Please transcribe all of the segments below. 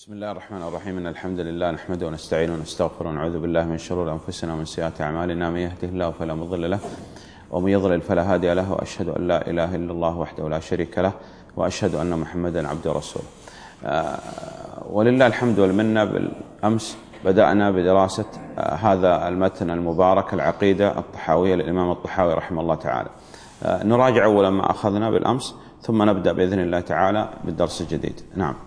بسم الله الرحمن الرحيم. إن الحمد لله نحمده ونستعينه ونستغفره ونعوذ بالله من شرور أنفسنا ومن سيئات أعمالنا. من يهده الله فلا مضل له ومن يضلل فلا هادي له، وأشهد أن لا إله إلا الله وحده لا شريك له، وأشهد أن محمدا عبده ورسوله. ولله الحمد والمنة. بالأمس بدأنا بدراسة هذا المتن المبارك، العقيدة الطحاوية للإمام الطحاوي رحمه الله تعالى. نراجع أولا ما أخذنا بالأمس، ثم نبدأ بإذن الله تعالى بالدرس الجديد. نعم.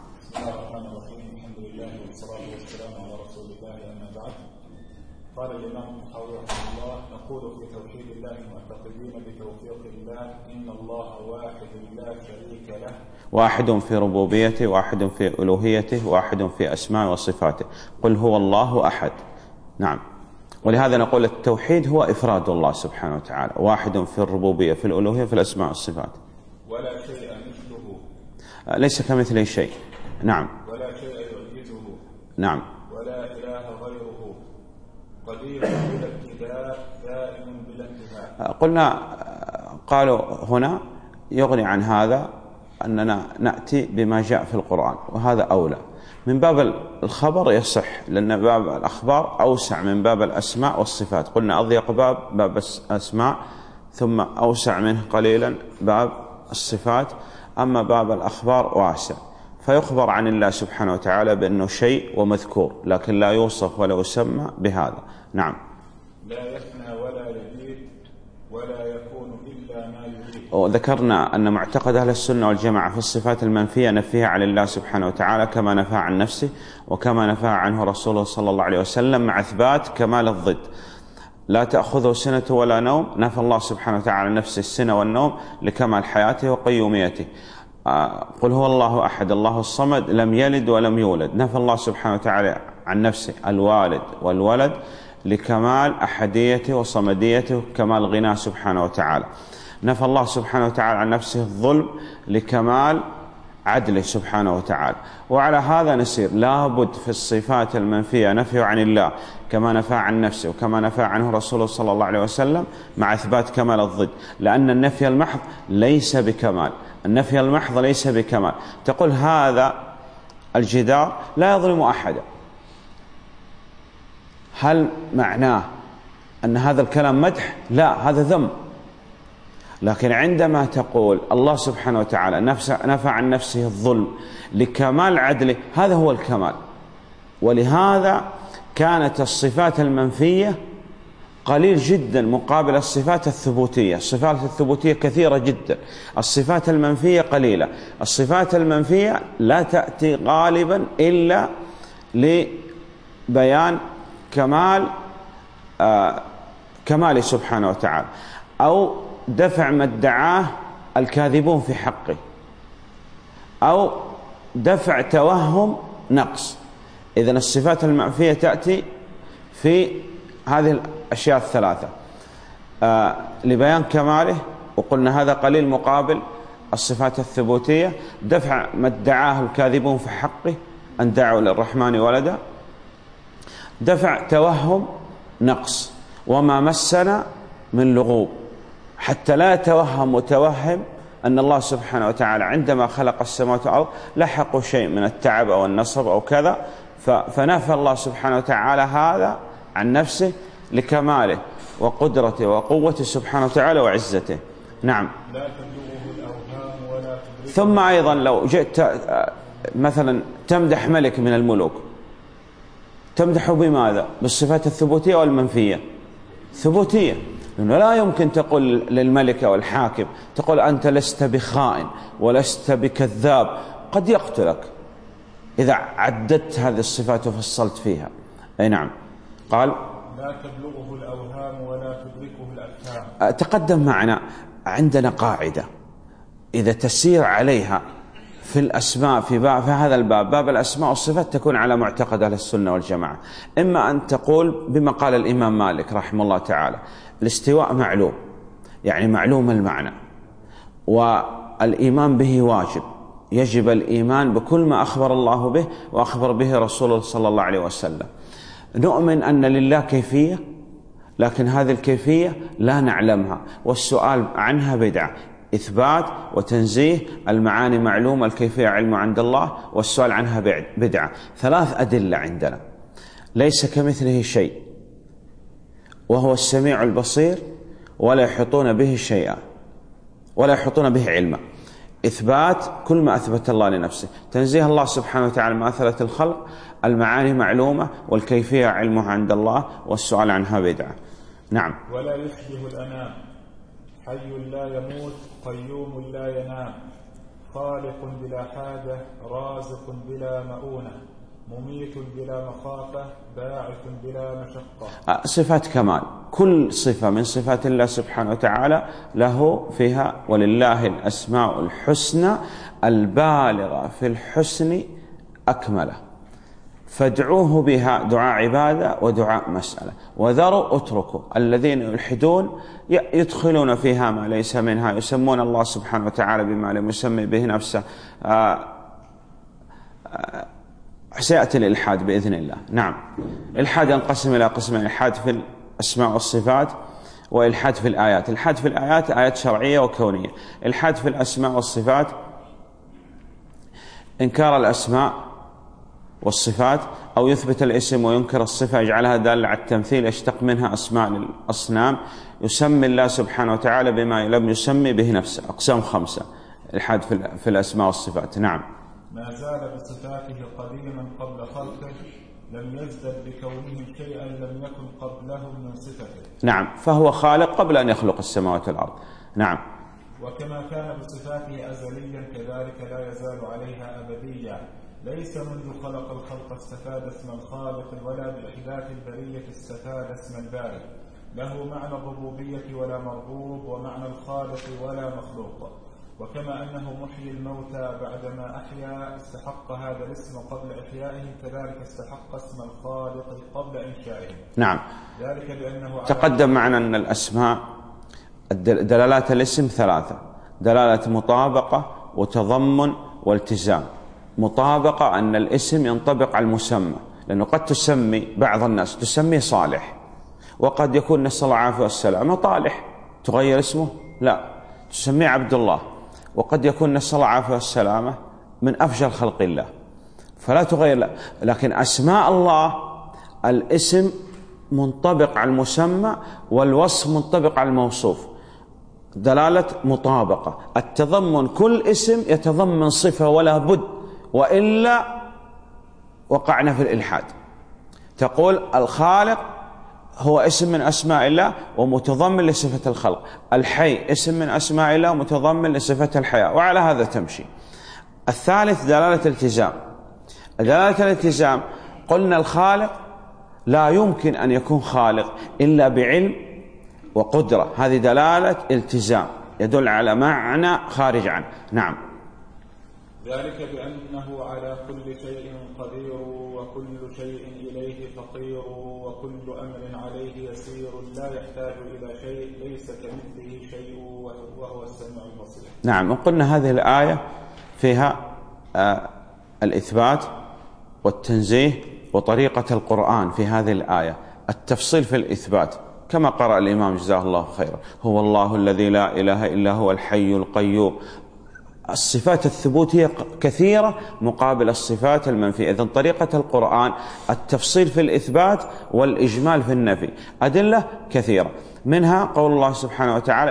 قال الإمام الطحاوي رحمه الله: نقول في توحيد الله معتقدين بتوفيق الله إن الله واحد لا شريك له، واحد في ربوبيته، واحد في ألوهيته، واحد في أسماء وصفاته. قل هو الله أحد. نعم. ولهذا نقول التوحيد هو إفراد الله سبحانه وتعالى، واحد في الربوبية، في الألوهية، في الأسماء والصفات. ولا شيء مثله، ليس كمثله شيء. نعم. ولا شيء يعجزه. نعم. ولا إله غيره، قدير بلا ابتداء، دائم بلا انتهاء. قلنا قالوا هنا يغني عن هذا أننا نأتي بما جاء في القرآن، وهذا أولى. من باب الخبر يصح، لأن باب الأخبار أوسع من باب الأسماء والصفات. قلنا أضيق باب الأسماء، ثم أوسع منه قليلا باب الصفات. أما باب الأخبار واسع، فيخبر عن الله سبحانه وتعالى بأنه شيء ومذكور، لكن لا يوصف ولا يسمى بهذا. نعم. لا يفنى ولا يبيد ولا يكون إلا ما يريد. وذكرنا أن معتقد أهل السنة والجماعة في الصفات المنفية نفيها عن الله سبحانه وتعالى كما نفى عن نفسه، وكما نفى عنه رسوله صلى الله عليه وسلم، مع إثبات كمال الضد. لا تأخذه سنة ولا نوم، نفى الله سبحانه وتعالى نفس السنة والنوم لكمال حياته وقيوميته. قل هو الله أحد الله الصمد لم يلد ولم يولد، نفى الله سبحانه وتعالى عن نفسه الوالد والولد لكمال أحديته وصمديته، كمال غناه سبحانه وتعالى. نفى الله سبحانه وتعالى عن نفسه الظلم لكمال عدله سبحانه وتعالى. وعلى هذا نسير. لابد في الصفات المنفية نفي عن الله كما نفى عن نفسه وكما نفى عنه رسوله صلى الله عليه وسلم، مع إثبات كمال الضد، لأن النفي المحض ليس بكمال. النفي المحض ليس بكمال. تقول هذا الجدار لا يظلم أحدا، هل معناه أن هذا الكلام مدح؟ لا، هذا ذم. لكن عندما تقول الله سبحانه وتعالى نفى عن نفسه الظلم لكمال عدله، هذا هو الكمال. ولهذا كانت الصفات المنفية قليل جدا مقابل الصفات الثبوتية. الصفات الثبوتية كثيرة جدا، الصفات المنفية قليلة. الصفات المنفية لا تأتي غالبا إلا لبيان كمال سبحانه وتعالى، أو دفع ما ادعاه الكاذبون في حقه، أو دفع توهم نقص. إذن الصفات المنفية تأتي في هذه الأشياء الثلاثة: لبيان كماله، وقلنا هذا قليل مقابل الصفات الثبوتية. دفع ما ادعاه الكاذبون في حقه أن دعوا للرحمن ولدا. دفع توهم نقص وما مسنا من لغوب، حتى لا يتوهم متوهم أن الله سبحانه وتعالى عندما خلق السماوات والأرض لحقوا شيء من التعب أو النصب أو كذا، فنفى الله سبحانه وتعالى هذا عن نفسه لكماله وقدرته وقوته سبحانه وتعالى وعزته. نعم. لا تبلغه الأوهام ولا تدركه. ثم أيضا لو جئت مثلا تمدح ملك من الملوك، تمدحه بماذا؟ بالصفات الثبوتية والمنفية؟ ثبوتية، لأنه لا يمكن تقول للملك أو الحاكم تقول أنت لست بخائن ولست بكذاب، قد يقتلك إذا عددت هذه الصفات وفصلت فيها. أي نعم. قال لا تبلغه الأوهام ولا تدركه الأفهام. تقدم معنا عندنا قاعدة إذا تسير عليها في الأسماء في هذا الباب، باب الأسماء والصفات، تكون على معتقد أهل السنة والجماعة. إما أن تقول بما قال الإمام مالك رحمه الله تعالى: الاستواء معلوم، يعني معلوم المعنى، والإيمان به واجب، يجب الإيمان بكل ما أخبر الله به وأخبر به رسوله صلى الله عليه وسلم. نؤمن أن لله كيفية، لكن هذه الكيفية لا نعلمها، والسؤال عنها بدعة. إثبات وتنزيه، المعاني معلومة، الكيفية علم عند الله، والسؤال عنها بدعة. 3 أدلة عندنا: ليس كمثله شيء، وهو السميع البصير، ولا يحيطون به شيئا، ولا يحيطون به علما. إثبات كل ما أثبت الله لنفسه، تنزيه الله سبحانه وتعالى ما أثبت الخلق، المعاني معلومة، والكيفية علمها عند الله، والسؤال عنها بدعة. نعم. ولا يشبه الأنام، حي لا يموت، قيوم لا ينام، خالق بلا حاجة، رازق بلا مؤونة، مميت بلا مخافة، باعث بلا مشقة. صفات كمال، كل صفة من صفات الله سبحانه وتعالى له فيها: ولله الأسماء الحسنى البالغة في الحسن أكمله، فادعوه بها دعاء عبادة ودعاء مسألة، وذروا اتركوا الذين يلحدون يدخلون فيها ما ليس منها، يسمون الله سبحانه وتعالى بما لم يسمي به نفسه. سيأتي الإلحاد بإذن الله. نعم. الإلحاد ينقسم إلى قسمين: إلحاد في الأسماء والصفات، وإلحاد في الآيات. الإلحاد في الآيات آيات شرعية وكونية. الإلحاد في الأسماء والصفات إنكار الأسماء والصفات، أو يثبت الاسم وينكر الصفة، يجعلها دالة على التمثيل، يشتق منها أسماء للأصنام، يسمي الله سبحانه وتعالى بما لم يسمي به نفسه. أقسام 5 الإلحاد في الأسماء والصفات. نعم. ما زال بصفاته قديما قبل خلقه، لم يزدد بكونه شيئا لم يكن قبله من صفته. نعم، فهو خالق قبل أن يخلق السماوات والأرض. نعم. وكما كان بصفاته أزليا كذلك لا يزال عليها أبديا، ليس منذ خلق الخلق استفاد اسم الخالق، ولا بإحداث البرية استفاد اسم البارئ. له معنى الربوبية ولا مربوب، ومعنى الخالق ولا مخلوق. وكما أنه محيي الموتى بعدما أحيا استحق هذا الاسم قبل إحيائهم، كذلك استحق اسم الخالق قبل إنشائهم. نعم. ذلك بأنه تقدم معنا أن الأسماء دلالات الاسم 3: دلالة مطابقة وتضمن والتزام. مطابقة أن الاسم ينطبق على المسمى، لأنه قد تسمي بعض الناس تسميه صالح، وقد يكون نسأل الله العافية والسلامة طالح، تغير اسمه؟ لا، تسميه عبد الله، وقد يكون نسأل الله العافية والسلامة من أفجر خلق الله، فلا تغير لا. لكن أسماء الله الاسم منطبق على المسمى، والوصف منطبق على الموصوف، دلالة مطابقة. التضمن كل اسم يتضمن صفة ولا بد، وإلا وقعنا في الإلحاد. تقول الخالق هو اسم من أسماء الله ومتضمن لصفة الخلق، الحي اسم من أسماء الله ومتضمن لصفة الحياة، وعلى هذا تمشي. الثالث دلالة التزام. دلالة الالتزام قلنا الخالق لا يمكن أن يكون خالق إلا بعلم وقدرة، هذه دلالة التزام يدل على معنى خارج عنه. نعم. ذلك بأنه على كل شيء قدير، وكل شيء إليه فقير، وكل أمر عليه يسير، لا يحتاج إلى شيء، ليس كمثله شيء، وهو السميع البصير. نعم. وقلنا هذه الآية فيها الإثبات والتنزيه، وطريقة القرآن في هذه الآية التفصيل في الإثبات كما قرأ الإمام جزاه الله خيرا: هو الله الذي لا إله إلا هو الحي القيوم. الصفات الثبوتية كثيرة مقابل الصفات المنفية. إذن طريقة القرآن التفصيل في الإثبات والإجمال في النفي. أدلة كثيرة، منها قول الله سبحانه وتعالى: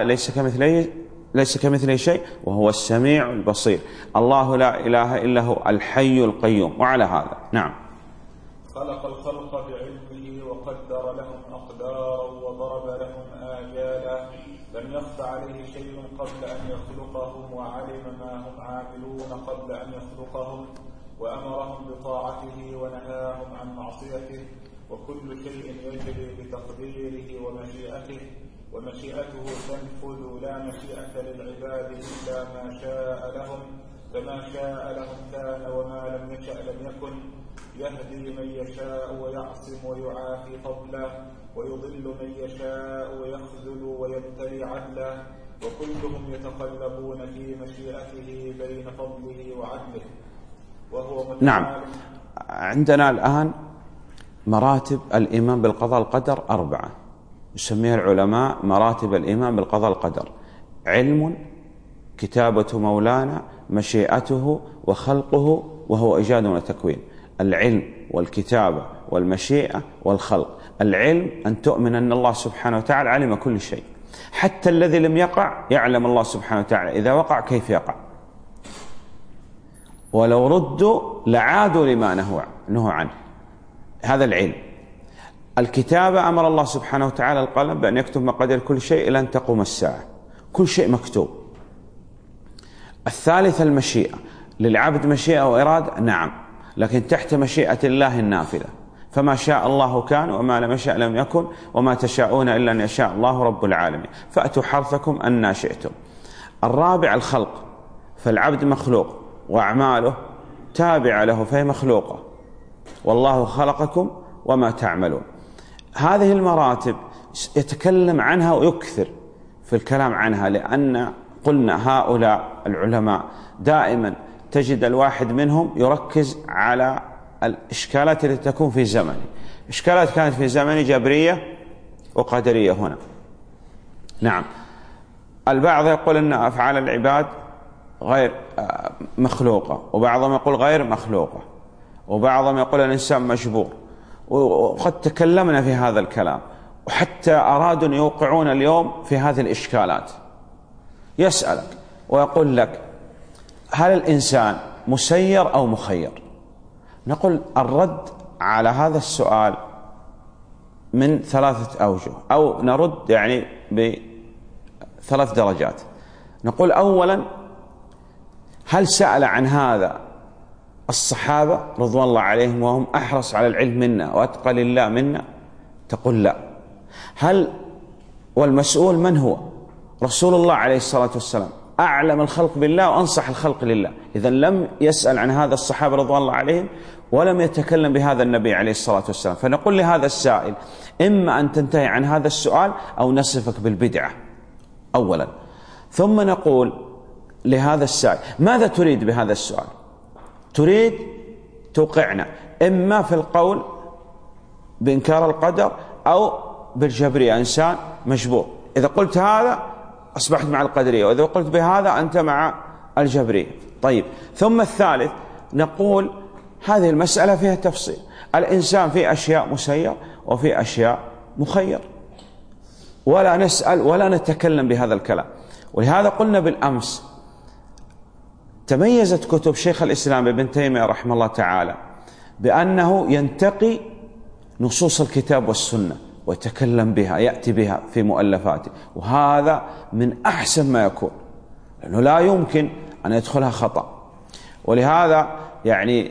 ليس كمثله شيء وهو السميع البصير. الله لا إله إلا هو الحي القيوم. وعلى هذا نعم. خلق الخلق بعلمه وقدر لهم أقدارا وضرب لهم آجالا، لم يخف عليه شيء قبل أن يخلقهم، وعلم ما هم عاملون قبل أن يخلقهم، وأمرهم بطاعته ونهاهم عن معصيته، وكل شيء يجري بتقديره ومشيئته، ومشيئته تنفذ، لا مشيئة للعباد إلا ما شاء لهم، فما شاء لهم كان، وما لم يشأ لم يكن، يهدي من يشاء ويعصم ويعافي فضله، ويضل من يشاء ويخذل ويبتلي عدله، وكلهم يتقلبون في مشيئته بين فضله وعدله، وهو متعال. نعم. عندنا الآن مراتب الإيمان بالقضاء القدر 4، يسميها العلماء مراتب الإيمان بالقضاء القدر: علم كتابة مولانا مشيئته وخلقه وهو إيجاد وتكوين. العلم والكتابة والمشيئة والخلق. العلم أن تؤمن أن الله سبحانه وتعالى علم كل شيء، حتى الذي لم يقع يعلم الله سبحانه وتعالى إذا وقع كيف يقع، ولو ردوا لعادوا لما نهوا عنه. هذا العلم. الكتابة أمر الله سبحانه وتعالى القلم بأن يكتب مقادير كل شيء إلى أن تقوم الساعة، كل شيء مكتوب. الثالث المشيئة، للعبد مشيئة وإرادة، نعم، لكن تحت مشيئة الله النافذة، فما شاء الله كان وما لم يشأ لم يكن وما تشاءون إلا أن يشاء الله رب العالمين، فأتوا حرثكم أن شئتم. الرابع الخلق، فالعبد مخلوق وأعماله تابعة له فهي مخلوقة، والله خلقكم وما تعملون. هذه المراتب يتكلم عنها ويكثر في الكلام عنها، لأن قلنا هؤلاء العلماء دائما تجد الواحد منهم يركز على الإشكالات التي تكون في زمنه. إشكالات كانت في زمنه جبرية وقدرية هنا. نعم، البعض يقول أن أفعال العباد غير مخلوقة، وبعضهم يقول غير مخلوقة، وبعضهم يقول الإنسان مجبور، وقد تكلمنا في هذا الكلام، وحتى أرادوا أن يوقعون اليوم في هذه الإشكالات. يسألك ويقول لك هل الإنسان مسير أو مخير؟ نقول الرد على هذا السؤال من 3 أوجه، أو نرد يعني ب3 درجات. نقول أولا، هل سأل عن هذا الصحابة رضوان الله عليهم وهم أحرص على العلم منا وأتقى لله منا؟ تقول لا. هل والمسؤول من هو؟ رسول الله عليه الصلاة والسلام، أعلم الخلق بالله وأنصح الخلق لله. إذا لم يسأل عن هذا الصحابة رضوان الله عليهم ولم يتكلم بهذا النبي عليه الصلاة والسلام. فنقول لهذا السائل إما أن تنتهي عن هذا السؤال أو نصفك بالبدعة أولا. ثم نقول لهذا السائل ماذا تريد بهذا السؤال؟ تريد توقعنا إما في القول بإنكار القدر أو بالجبرية، إنسان مجبور. إذا قلت هذا أصبحت مع القدرية، وإذا قلت بهذا أنت مع الجبرية. طيب، ثم الثالث نقول هذه المسألة فيها تفصيل. الإنسان في أشياء مسير وفي أشياء مخير، ولا نسأل ولا نتكلم بهذا الكلام. ولهذا قلنا بالأمس تميزت كتب شيخ الإسلام ابن تيمية رحمه الله تعالى بأنه ينتقي نصوص الكتاب والسنة ويتكلم بها، يأتي بها في مؤلفاته، وهذا من أحسن ما يكون، لأنه لا يمكن أن يدخلها خطأ. ولهذا يعني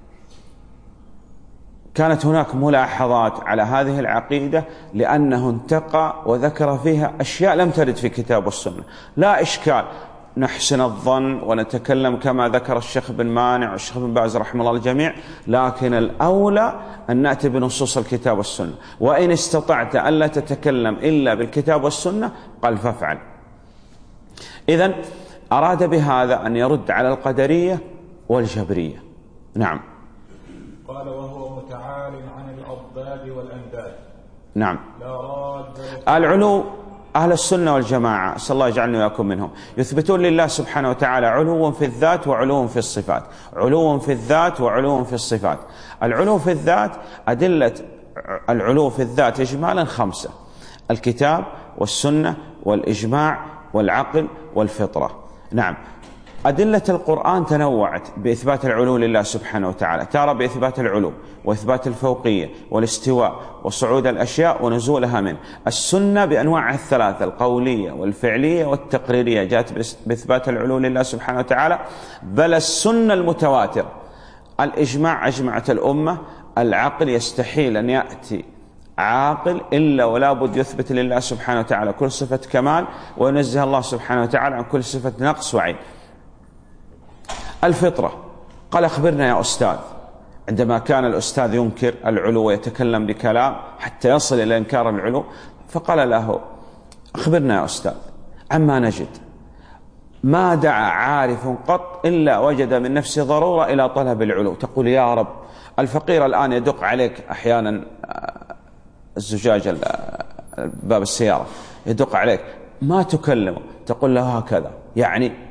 كانت هناك ملاحظات على هذه العقيدة، لأنه انتقى وذكر فيها أشياء لم ترد في كتاب والسنة. لا إشكال، نحسن الظن ونتكلم كما ذكر الشيخ بن مانع والشيخ بن باز رحمه الله الجميع، لكن الأولى أن نأتي بنصوص الكتاب والسنة. وإن استطعت أن لا تتكلم إلا بالكتاب والسنة قال فافعل. إذن أراد بهذا أن يرد على القدرية والجبرية. نعم. قال وهو متعال عن الأضداد والأنداد. نعم. لا راد العلو، أهل السنة والجماعة صلى الله يجعلنا وياكم منهم، يثبتون لله سبحانه وتعالى علو في الذات وعلو في الصفات، علو في الذات وعلو في الصفات. العلو في الذات، أدلة العلو في الذات إجمالا 5: الكتاب والسنة والإجماع والعقل والفطرة. نعم. أدلة القرآن تنوعت بإثبات العلو لله سبحانه وتعالى، ترى بإثبات العلو وإثبات الفوقية والاستواء وصعود الأشياء ونزولها منه. السنة بأنواعها 3: القولية والفعلية والتقريرية، جاءت بإثبات العلو لله سبحانه وتعالى، بل السنة المتواترة. الإجماع أجمعت الأمة. العقل يستحيل أن يأتي عاقل إلا ولا بد يثبت لله سبحانه وتعالى كل صفة كمال، وينزه الله سبحانه وتعالى عن كل صفة نقص وعيب. الفطرة، قال أخبرنا يا أستاذ، عندما كان الأستاذ ينكر العلو ويتكلم بكلام حتى يصل إلى إنكار العلو، فقال له أخبرنا يا أستاذ عما نجد. ما دعا عارف قط إلا وجد من نفسه ضرورة إلى طلب العلو. تقول يا رب، الفقير الآن يدق عليك أحيانا الزجاج باب السيارة، يدق عليك ما تكلمه، تقول له هكذا، يعني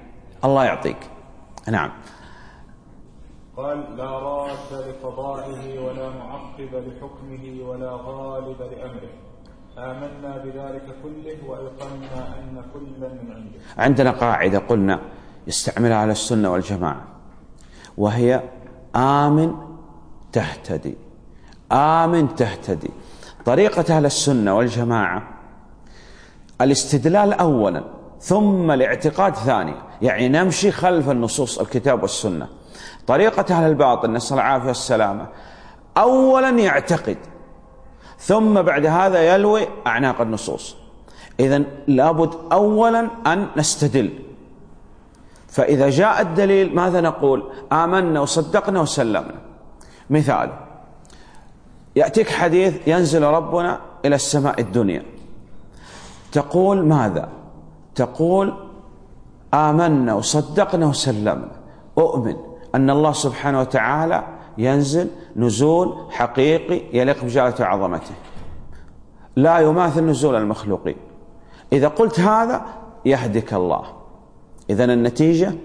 الله يعطيك. نعم. قال: لا راد لقضائه ولا معقب لحكمه ولا غالب لأمره. آمنا بذلك كله وأيقنا أن كلا من عنده. عندنا قاعدة قلنا يستعملها أهل السنة والجماعة، وهي آمن تهتدي. آمن تهتدي. طريقة أهل السنة والجماعة الاستدلال أولا ثم الاعتقاد ثانيا، يعني نمشي خلف النصوص الكتاب والسنة. طريقة أهل الباطل نسأل العافية والسلامة أولا يعتقد ثم بعد هذا يلوي أعناق النصوص. إذن لابد أولا أن نستدل، فإذا جاء الدليل ماذا نقول؟ آمنا وصدقنا وسلمنا. مثال: يأتيك حديث ينزل ربنا إلى السماء الدنيا، تقول ماذا؟ تقول آمنا وصدقنا وسلمنا، أؤمن أن الله سبحانه وتعالى ينزل نزول حقيقي يليق بجلالة وعظمته لا يماثل نزول المخلوقين. إذا قلت هذا يهدك الله. إذن النتيجة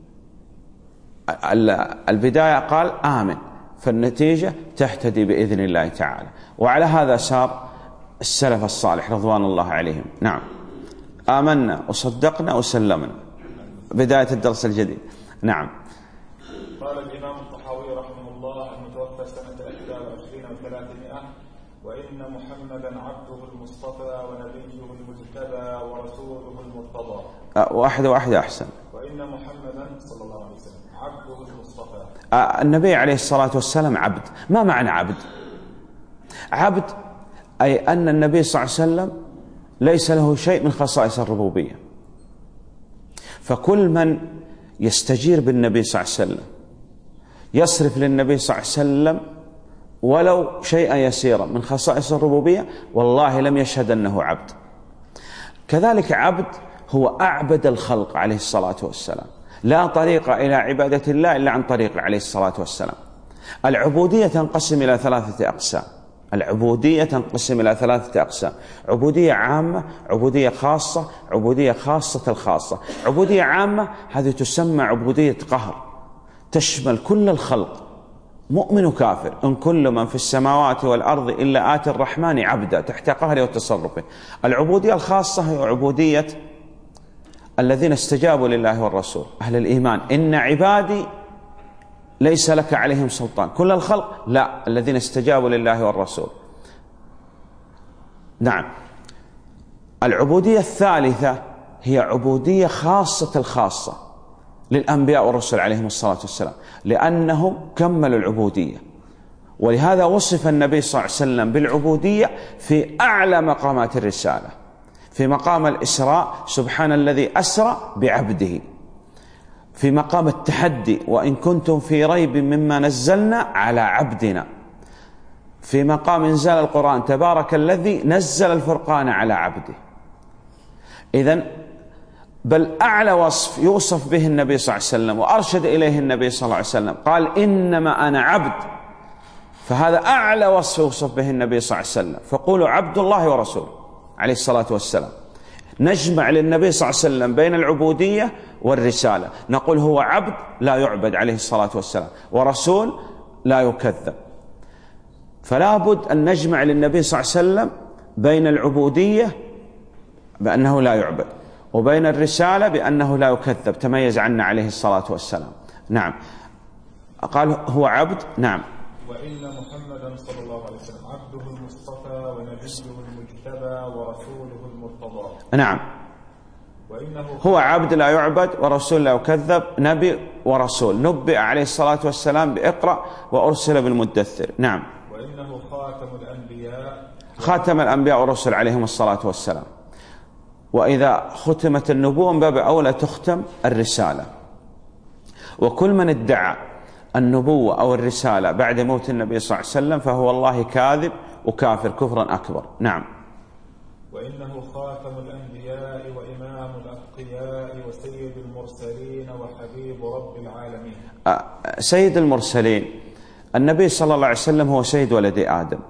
البداية قال آمن، فالنتيجة تهتدي بإذن الله تعالى. وعلى هذا سار السلف الصالح رضوان الله عليهم. نعم. آمنا وصدقنا وسلمنا. بداية الدرس الجديد. نعم. قال الإمام الطحاوي رحمه الله المتوفى سنة 21 و300: وإن محمدا عبده المصطفى ونبيه المجتبى ورسوله المرتضى. واحدة أحسن. وإن محمدا صلى الله عليه وسلم عبده المصطفى. النبي عليه الصلاة والسلام عبد. ما معنى عبد؟ عبد أي أن النبي صلى الله عليه وسلم ليس له شيء من خصائص الربوبية، فكل من يستجير بالنبي صلى الله عليه وسلم يصرف للنبي صلى الله عليه وسلم ولو شيئا يسيرا من خصائص الربوبية والله لم يشهد أنه عبد. كذلك عبد هو أعبد الخلق عليه الصلاة والسلام. لا طريق إلى عبادة الله إلا عن طريق عليه الصلاة والسلام. العبودية تنقسم إلى 3 أقسام. العبودية تنقسم إلى 3 أقسام: عبودية عامة، عبودية خاصة، عبودية خاصة الخاصة. عبودية عامة هذه تسمى عبودية قهر، تشمل كل الخلق مؤمن وكافر. إن كل من في السماوات والأرض إلا آتي الرحمن عبدا، تحت قهره وتصرفه. العبودية الخاصة هي عبودية الذين استجابوا لله والرسول، أهل الإيمان. إن عبادي ليس لك عليهم سلطان. كل الخلق لا، الذين استجابوا لله والرسول. نعم. العبودية الثالثة هي عبودية خاصة الخاصة للأنبياء والرسل عليهم الصلاة والسلام، لأنهم كملوا العبودية. ولهذا وصف النبي صلى الله عليه وسلم بالعبودية في أعلى مقامات الرسالة. في مقام الإسراء سبحان الذي أسرى بعبده. في مقام التحدي وإن كنتم في ريب مما نزلنا على عبدنا. في مقام إنزال القرآن تبارك الذي نزل الفرقان على عبده. إذن بل أعلى وصف يوصف به النبي صلى الله عليه وسلم وأرشد إليه النبي صلى الله عليه وسلم قال إنما أنا عبد، فهذا أعلى وصف يوصف به النبي صلى الله عليه وسلم. فقولوا عبد الله ورسوله عليه الصلاة والسلام. نجمع للنبي صلى الله عليه وسلم بين العبودية والرسالة، نقول هو عبد لا يعبد عليه الصلاة والسلام، ورسول لا يكذب. فلا بد أن نجمع للنبي صلى الله عليه وسلم بين العبودية بأنه لا يعبد وبين الرسالة بأنه لا يكذب، تميز عنا عليه الصلاة والسلام. نعم. قال هو عبد. نعم. وإن محمدا صلى الله عليه وسلم عبده المصطفى ونبيه المجتبى ورسوله المرتضى. نعم. هو عبد لا يعبد ورسول لا يكذب، نبي ورسول، نبئ عليه الصلاة والسلام بإقرأ وأرسل بالمدثر. نعم. وإنه خاتم الأنبياء، خاتم الأنبياء والرسل عليهم الصلاة والسلام. وإذا ختمت النبوة من باب أولى تختم الرسالة. وكل من ادعى النبوة أو الرسالة بعد موت النبي صلى الله عليه وسلم فهو والله كاذب وكافر كفرا أكبر. نعم. وإنه خاتم الأنبياء وإمام الأتقياء وسيد المرسلين وحبيب رب العالمين. سيد المرسلين النبي صلى الله عليه وسلم هو سيد ولد آدم.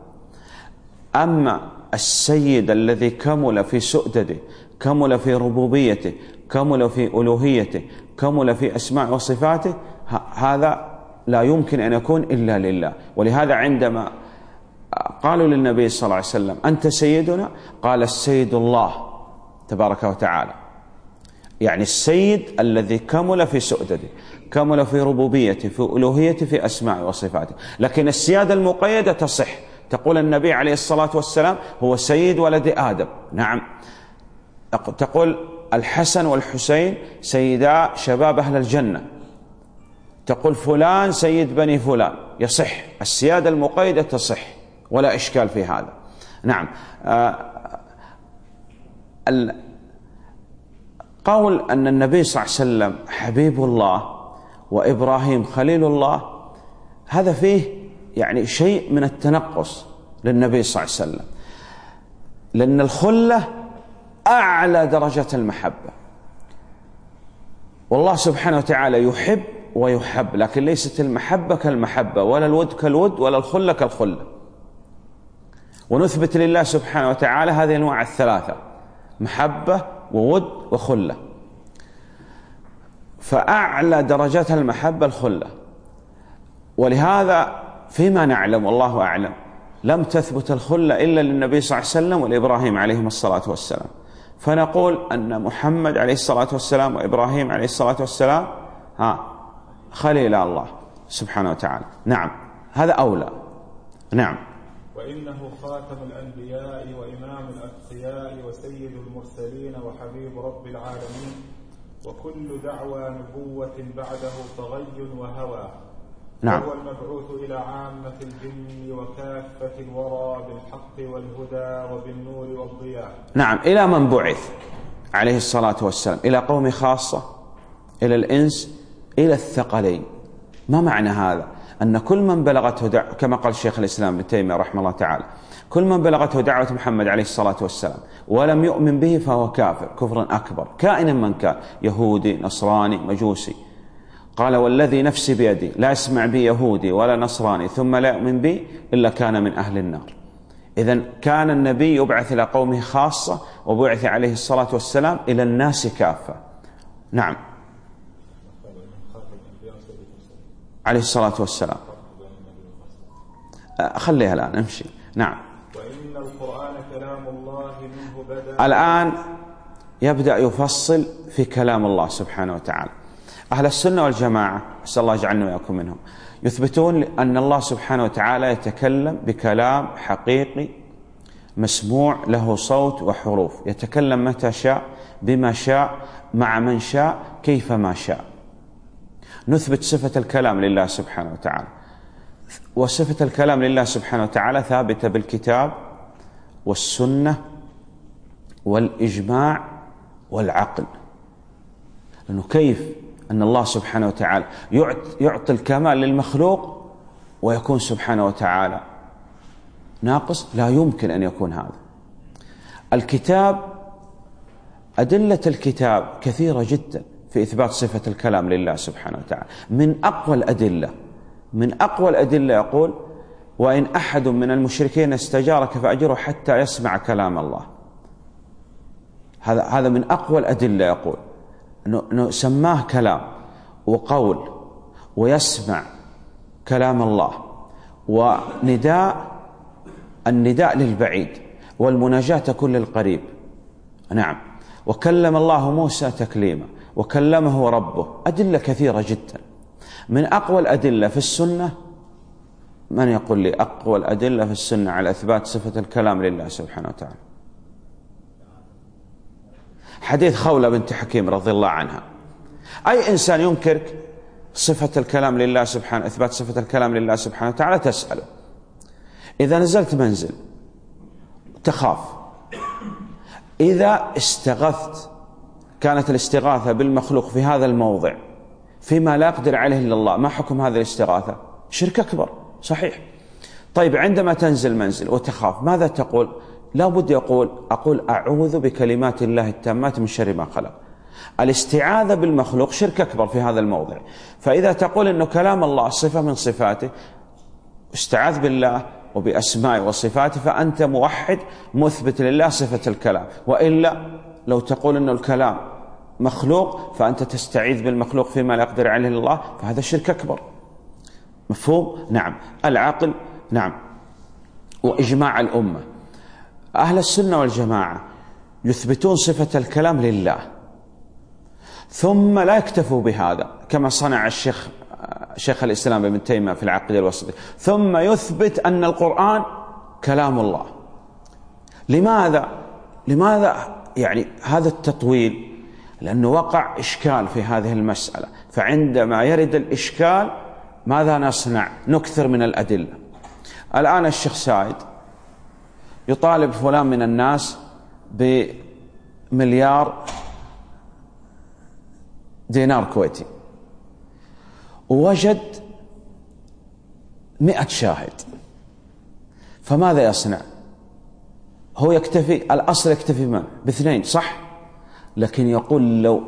أما السيد الذي كمل في سؤدده، كمل في ربوبيته، كمل في ألوهيته، كمل في أسماء وصفاته، هذا لا يمكن أن يكون إلا لله. ولهذا عندما قالوا للنبي صلى الله عليه وسلم أنت سيدنا، قال السيد الله تبارك وتعالى، يعني السيد الذي كمل في سؤدده، كمل في ربوبيته، في ألوهيته، في أسماء وصفاته. لكن السيادة المقيدة تصح، تقول النبي عليه الصلاة والسلام هو سيد ولد آدم، نعم. تقول الحسن والحسين سيدا شباب أهل الجنة، تقول فلان سيد بني فلان، يصح، السيادة المقيدة تصح ولا إشكال في هذا، نعم. قول أن النبي صلى الله عليه وسلم حبيب الله وإبراهيم خليل الله، هذا فيه يعني شيء من التنقص للنبي صلى الله عليه وسلم، لأن الخلة أعلى درجة المحبة، والله سبحانه وتعالى يحب ويحب، لكن ليست المحبة كالمحبة، ولا الود كالود، ولا الخلة كالخلة. ونثبت لله سبحانه وتعالى هذه الأنواع الثلاثة، محبة وود وخلة، فأعلى درجات المحبة الخلة. ولهذا فيما نعلم والله أعلم لم تثبت الخلة إلا للنبي صلى الله عليه وسلم والإبراهيم عليهم الصلاة والسلام، فنقول أن محمد عليه الصلاة والسلام وإبراهيم عليه الصلاة والسلام خليل الله سبحانه وتعالى، نعم، هذا أولى، نعم. وإنه خاتم الأنبياء وإمام الأتقياء وسيد المرسلين وحبيب رب العالمين، وكل دعوى نبوة بعده طغي وهوى، نعم. هو المبعوث إلى عامة الجن وكافة الورى بالحق والهدى وبالنور والضياء، نعم. إلى من بعث عليه الصلاة والسلام؟ إلى قوم خاصة، إلى الإنس، إلى الثقلين. ما معنى هذا؟ أن كل من بلغته كما قال الشيخ الإسلام ابن تيمية رحمه الله تعالى، كل من بلغته دعوة محمد عليه الصلاة والسلام ولم يؤمن به فهو كافر كفرا أكبر، كائنا من كان، يهودي نصراني مجوسي. قال والذي نفسي بيدي لا يسمع بي يهودي ولا نصراني ثم لا يؤمن بي إلا كان من أهل النار. إذن كان النبي يبعث إلى قومه خاصة، وبعث عليه الصلاة والسلام إلى الناس كافة، نعم، عليه الصلاة والسلام. خليها الآن امشي، نعم. وإن القرآن كلام الله منه بدأ. الآن يبدأ يفصل في كلام الله سبحانه وتعالى. أهل السنة والجماعة أسأل الله يجعلنا وإياكم منهم يثبتون أن الله سبحانه وتعالى يتكلم بكلام حقيقي مسموع له صوت وحروف، يتكلم متى شاء بما شاء مع من شاء كيف ما شاء. نثبت صفة الكلام لله سبحانه وتعالى، وصفة الكلام لله سبحانه وتعالى ثابتة بالكتاب والسنة والإجماع والعقل. لأنه كيف أن الله سبحانه وتعالى يعطي الكمال للمخلوق ويكون سبحانه وتعالى ناقص؟ لا يمكن أن يكون هذا. الكتاب، أدلة الكتاب كثيرة جدا في إثبات صفة الكلام لله سبحانه وتعالى. من أقوى الأدلة يقول وإن أحد من المشركين استجارك فأجره حتى يسمع كلام الله. هذا من أقوى الأدلة، يقول أنه سماه كلام وقول ويسمع كلام الله، النداء للبعيد والمناجاة تكون للقريب، نعم. وكلم الله موسى تكليما وكلمه ربه. أدلة كثيرة جدا. من أقوى الأدلة في السنة، من يقول لي أقوى الأدلة في السنة على إثبات صفة الكلام لله سبحانه وتعالى؟ حديث خولة بنت حكيم رضي الله عنها. أي إنسان ينكر صفة الكلام لله سبحانه، إثبات صفة الكلام لله سبحانه وتعالى، تسأله إذا نزلت منزل تخاف، إذا استغثت، كانت الاستغاثة بالمخلوق في هذا الموضع فيما لا يقدر عليه إلا الله، ما حكم هذه الاستغاثة؟ شرك أكبر، صحيح. طيب عندما تنزل منزل وتخاف ماذا تقول؟ لا بد أقول أعوذ بكلمات الله التامات من شر ما خلق. الاستعاذة بالمخلوق شرك أكبر في هذا الموضع. فإذا تقول أنه كلام الله صفة من صفاته، استعاذ بالله وبأسماء وصفاته، فأنت موحد مثبت لله صفة الكلام. وإلا لو تقول أنه الكلام مخلوق فأنت تستعيذ بالمخلوق فيما لا يقدر عليه الله، فهذا شرك أكبر. مفهوم؟ نعم. العقل، نعم. وإجماع الأمة، أهل السنة والجماعة يثبتون صفة الكلام لله، ثم لا يكتفوا بهذا كما صنع شيخ الإسلام ابن تيمية في العقيدة الوسطية، ثم يثبت أن القرآن كلام الله. لماذا يعني هذا التطويل؟ لأنه وقع إشكال في هذه المسألة، فعندما يرد الإشكال ماذا نصنع؟ نكثر من الأدلة. الآن الشيخ سايد يطالب فلان من الناس بمليار دينار كويتي، ووجد 100 شاهد، فماذا يصنع؟ هو يكتفي، الأصل يكتفي باثنين، صح؟ لكن يقول لو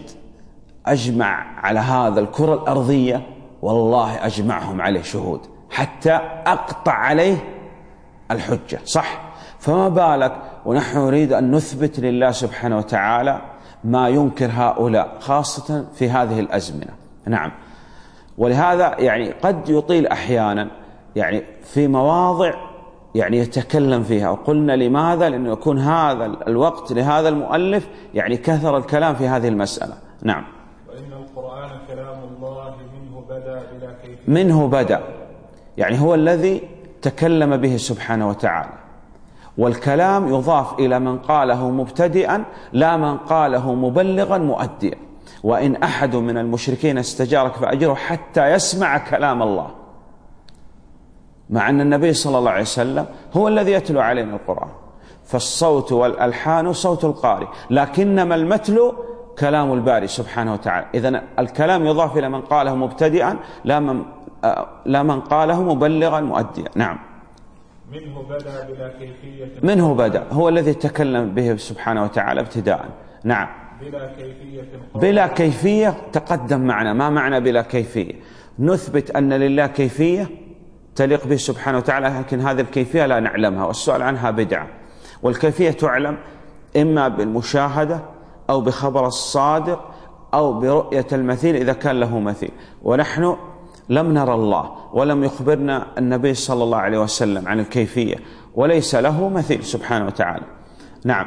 أجمع على هذا الكرة الأرضية والله أجمعهم عليه شهود حتى أقطع عليه الحجة، صح؟ فما بالك ونحن نريد أن نثبت لله سبحانه وتعالى ما ينكر هؤلاء، خاصة في هذه الأزمنة. نعم. ولهذا يعني قد يطيل أحيانا يعني في مواضع يعني يتكلم فيها، وقلنا لماذا؟ لأنه يكون هذا الوقت لهذا المؤلف يعني كثر الكلام في هذه المسألة. نعم. وإن القرآن كلام الله منه بدأ بلا كيفية. منه بدأ يعني هو الذي تكلم به سبحانه وتعالى، والكلام يضاف إلى من قاله مبتدئا لا من قاله مبلغا مؤديا. وإن أحد من المشركين استجارك فأجره حتى يسمع كلام الله، مع أن النبي صلى الله عليه وسلم هو الذي يتلو علينا القرآن، فالصوت والألحان صوت القارئ، لكنما المتلو كلام الباري سبحانه وتعالى. إذن الكلام يضاف إلى من قاله مبتدئا لا من قاله مبلغا مؤديا. نعم. منه بدأ بلا كيفية. منه بدأ، هو الذي تكلم به سبحانه وتعالى ابتداء. نعم. بلا كيفية. بلا كيفية تقدم معنا. ما معنى بلا كيفية؟ نثبت أن لله كيفية تليق به سبحانه وتعالى، لكن هذه الكيفية لا نعلمها، والسؤال عنها بدعة. والكيفية تعلم إما بالمشاهدة أو بخبر الصادق أو برؤية المثيل إذا كان له مثيل، ونحن لم نرى الله ولم يخبرنا النبي صلى الله عليه وسلم عن الكيفية، وليس له مثيل سبحانه وتعالى. نعم.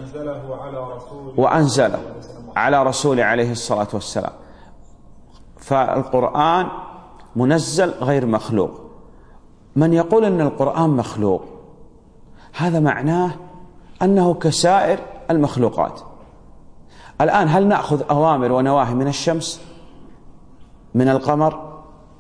وأنزله على رسوله عليه الصلاة والسلام. فالقرآن منزل غير مخلوق. من يقول أن القرآن مخلوق هذا معناه أنه كسائر المخلوقات. الآن هل نأخذ أوامر ونواهي من الشمس، من القمر؟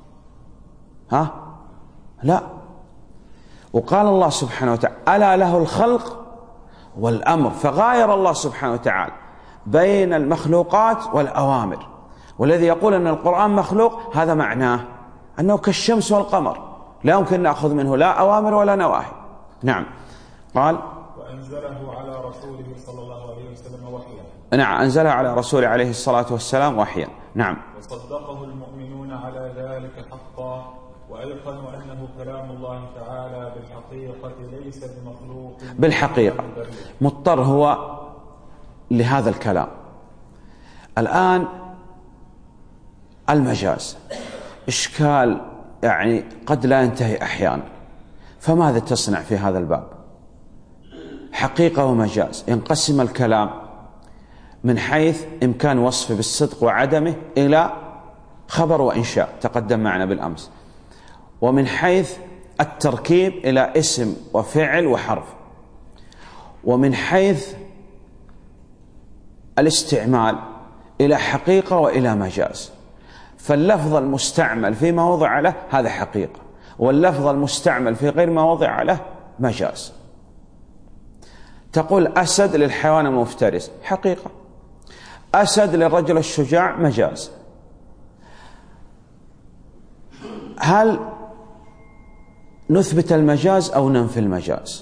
لا. وقال الله سبحانه وتعالى ألا له الخلق والأمر، فغاير الله سبحانه وتعالى بين المخلوقات والأوامر. والذي يقول أن القرآن مخلوق هذا معناه أنه كالشمس والقمر، لا يمكن نأخذ منه لا أوامر ولا نواهي. نعم. قال وأنزله على رسوله صلى الله عليه وسلم وحيا. نعم، أنزله على رسوله عليه الصلاة والسلام وحيا. نعم. وصدقه المؤمنون على ذلك حقا، وأيقنوا أنه كلام الله تعالى بالحقيقة ليس بمخلوق. بالحقيقة مضطر هو لهذا الكلام. الآن المجاز إشكال يعني قد لا ينتهي أحيانا، فماذا تصنع في هذا الباب؟ حقيقة ومجاز. ينقسم الكلام من حيث إمكان وصفه بالصدق وعدمه إلى خبر وإنشاء تقدم معنا بالأمس، ومن حيث التركيب إلى اسم وفعل وحرف، ومن حيث الاستعمال إلى حقيقة وإلى مجاز. فاللفظ المستعمل فيما وضع له هذا حقيقة، واللفظ المستعمل في غير ما وضع له مجاز. تقول أسد للحيوان المفترس حقيقة، أسد للرجل الشجاع مجاز. هل نثبت المجاز أو ننفي المجاز؟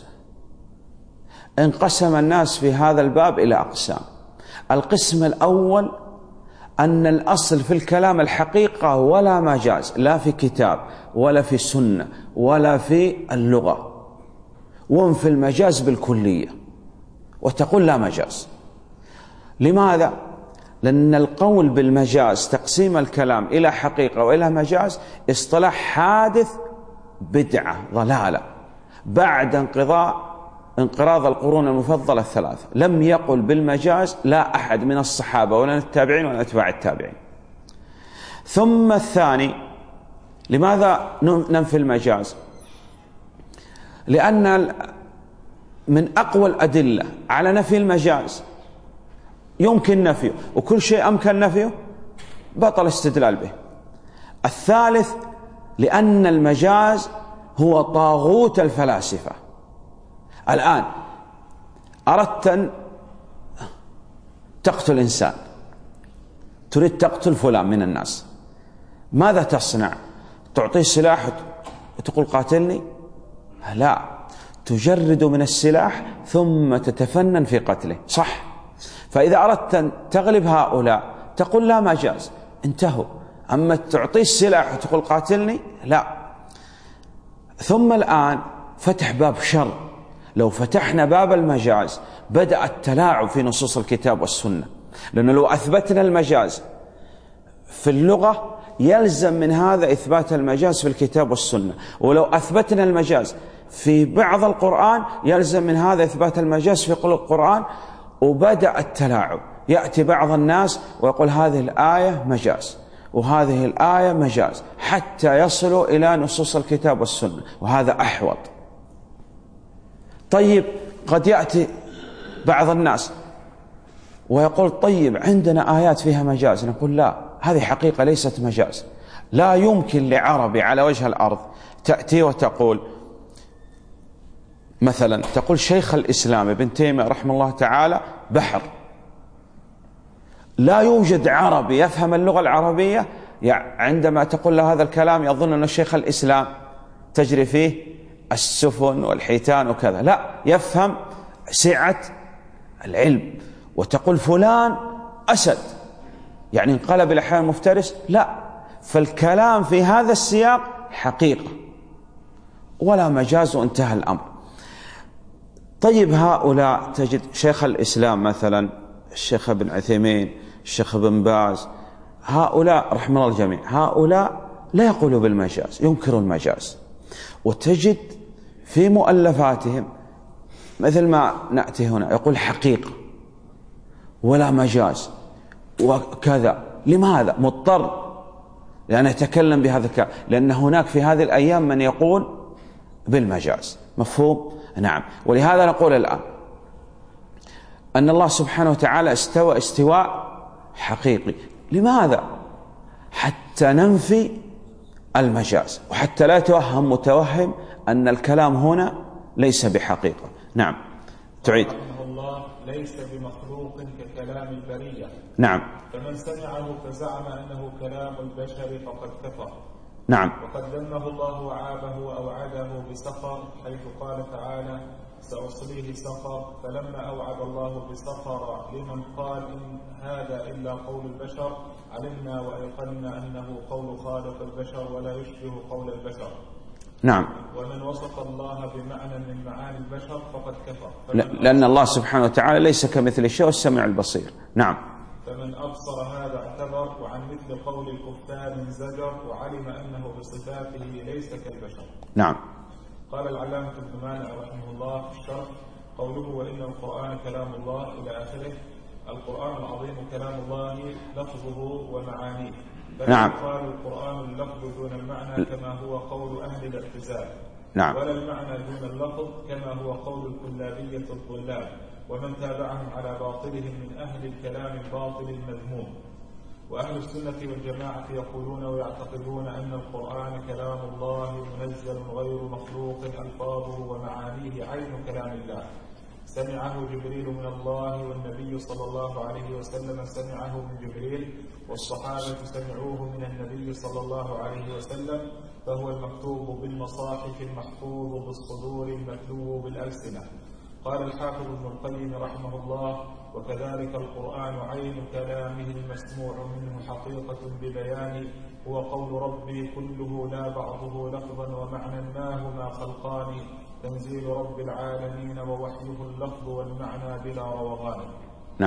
انقسم الناس في هذا الباب إلى أقسام. القسم الأول أن الأصل في الكلام الحقيقة ولا مجاز، لا في كتاب ولا في سنة ولا في اللغة، وانفي المجاز بالكلية وتقول لا مجاز. لماذا؟ لأن القول بالمجاز تقسيم الكلام إلى حقيقة وإلى مجاز اصطلاح حادث بدعة ضلالة بعد انقراض القرون المفضلة الثلاثة. لم يقل بالمجاز لا أحد من الصحابة ولا التابعين ولا أتباع التابعين. ثم الثاني، لماذا ننفي المجاز؟ لأن من أقوى الأدلة على نفي المجاز يمكن نفيه، وكل شيء أمكن نفيه بطل استدلال به. الثالث، لأن المجاز هو طاغوت الفلاسفة. الآن أردت أن تقتل إنسان، تريد تقتل فلان من الناس، ماذا تصنع؟ تعطيه سلاح وتقول قاتلني؟ لا، تجرد من السلاح ثم تتفنن في قتله، صح؟ فإذا أردت أن تغلب هؤلاء تقول لا مجاز، انتهوا. أما تعطيه السلاح وتقول قاتلني، لا. ثم الآن فتح باب شر. لو فتحنا باب المجاز بدأ التلاعب في نصوص الكتاب والسنة، لأنه لو أثبتنا المجاز في اللغة يلزم من هذا إثبات المجاز في الكتاب والسنة، ولو أثبتنا المجاز في بعض القرآن يلزم من هذا إثبات المجاز في القرآن. وبدأ التلاعب. يأتي بعض الناس ويقول هذه الآية مجاز وهذه الآية مجاز، حتى يصلوا إلى نصوص الكتاب والسنة، وهذا أحوط. طيب، قد يأتي بعض الناس ويقول طيب عندنا آيات فيها مجاز، نقول لا، هذه حقيقة ليست مجاز. لا يمكن لعربي على وجه الأرض تأتي وتقول مثلا، تقول شيخ الإسلام ابن تيمية رحمه الله تعالى بحر. لا يوجد عربي يفهم اللغة العربية عندما تقول له هذا الكلام يظن أن شيخ الإسلام تجري فيه السفن والحيتان وكذا، لا، يفهم سعة العلم. وتقول فلان أسد، يعني انقلب إلى حيوان مفترس، لا. فالكلام في هذا السياق حقيقة ولا مجاز، وانتهى الأمر. طيب، هؤلاء تجد شيخ الإسلام مثلا الشيخ ابن عثيمين، الشيخ ابن باز، هؤلاء رحمه الله الجميع، هؤلاء لا يقولوا بالمجاز، ينكروا المجاز. وتجد في مؤلفاتهم مثل ما نأتي هنا يقول حقيقة ولا مجاز وكذا. لماذا؟ مضطر لأن يتكلم بهذا الكلام، لأن هناك في هذه الأيام من يقول بالمجاز. مفهوم؟ نعم. ولهذا نقول الآن أن الله سبحانه وتعالى استوى استواء حقيقي. لماذا؟ حتى ننفي المجاز، وحتى لا يتوهم متوهم أن الكلام هنا ليس بحقيقة. نعم، تعيد. الله ليس بمخلوق ككلام البرية. نعم. فمن سمعه فزعم أنه كلام البشر فقد كفر. نعم. وقد ذمه الله وعابه وأوعده بسقر، حيث قال تعالى سأصليه سقر. فلما أوعد الله بسقر لمن قال إن هذا إلا قول البشر، علمنا وأيقنا أنه قول خالق البشر ولا يشبه قول البشر. نعم. ومن وصف الله بمعنى من معاني البشر فقد كفر، لأن الله سبحانه وتعالى ليس كمثل الشيء والسميع البصير. نعم. فمن أبصر هذا اعتبر، وعن مثل قول الكفار زجر، وعلم أنه بصفاته ليس كالبشر. نعم. قال العلامة ابن مانع رحمه الله في الشرح: قوله وإن القرآن كلام الله إلى آخره، القرآن العظيم كلام الله لفظه ومعانيه. نعم. قال القرآن اللفظ دون المعنى كما هو قول أهل الاعتزال. نعم. ولا المعنى دون اللفظ كما هو قول الكلابية الضلال ومن تابعهم على باطلهم من أهل الكلام الباطل المذموم. وأهل السنة والجماعة يقولون ويعتقدون أن القرآن كلام الله منزل غير مخلوق، ألفاظه ومعانيه عين كلام الله، سمعه جبريل من الله، والنبي صلى الله عليه وسلم سمعه من جبريل، والصحابة سمعوه من النبي صلى الله عليه وسلم، فهو المكتوب بالمصاحف المحفوظ بالصدور المتلو بالألسنة. قال الحافظ ابن القيم رحمه الله: وكذلك القرآن عين كلامه المسموع منه حقيقة ببيان، هو قول ربي كله لا بعضه لفظا ومعنى ما هما خلقان، تنزيل رب العالمين ووحيه اللفظ والمعنى بلا روغان. نعم.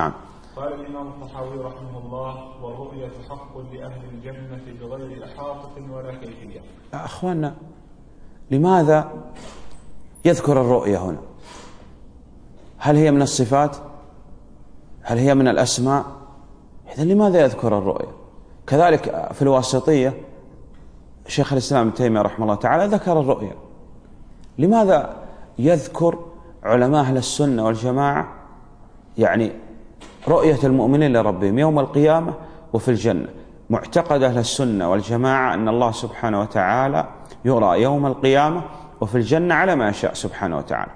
قال الإمام الطحاوي رحمه الله: والرؤية حق لأهل الجنة بغير إحاطة ولا كيفية. أخواننا، لماذا يذكر الرؤية هنا؟ هل هي من الصفات؟ هل هي من الأسماء؟ إذن لماذا يذكر الرؤية؟ كذلك في الواسطية شيخ الإسلام ابن تيمية رحمه الله تعالى ذكر الرؤية. لماذا يذكر علماء أهل السنة والجماعة يعني رؤية المؤمنين لربهم يوم القيامة وفي الجنة؟ معتقد أهل السنة والجماعة أن الله سبحانه وتعالى يرى يوم القيامة وفي الجنة على ما يشاء سبحانه وتعالى.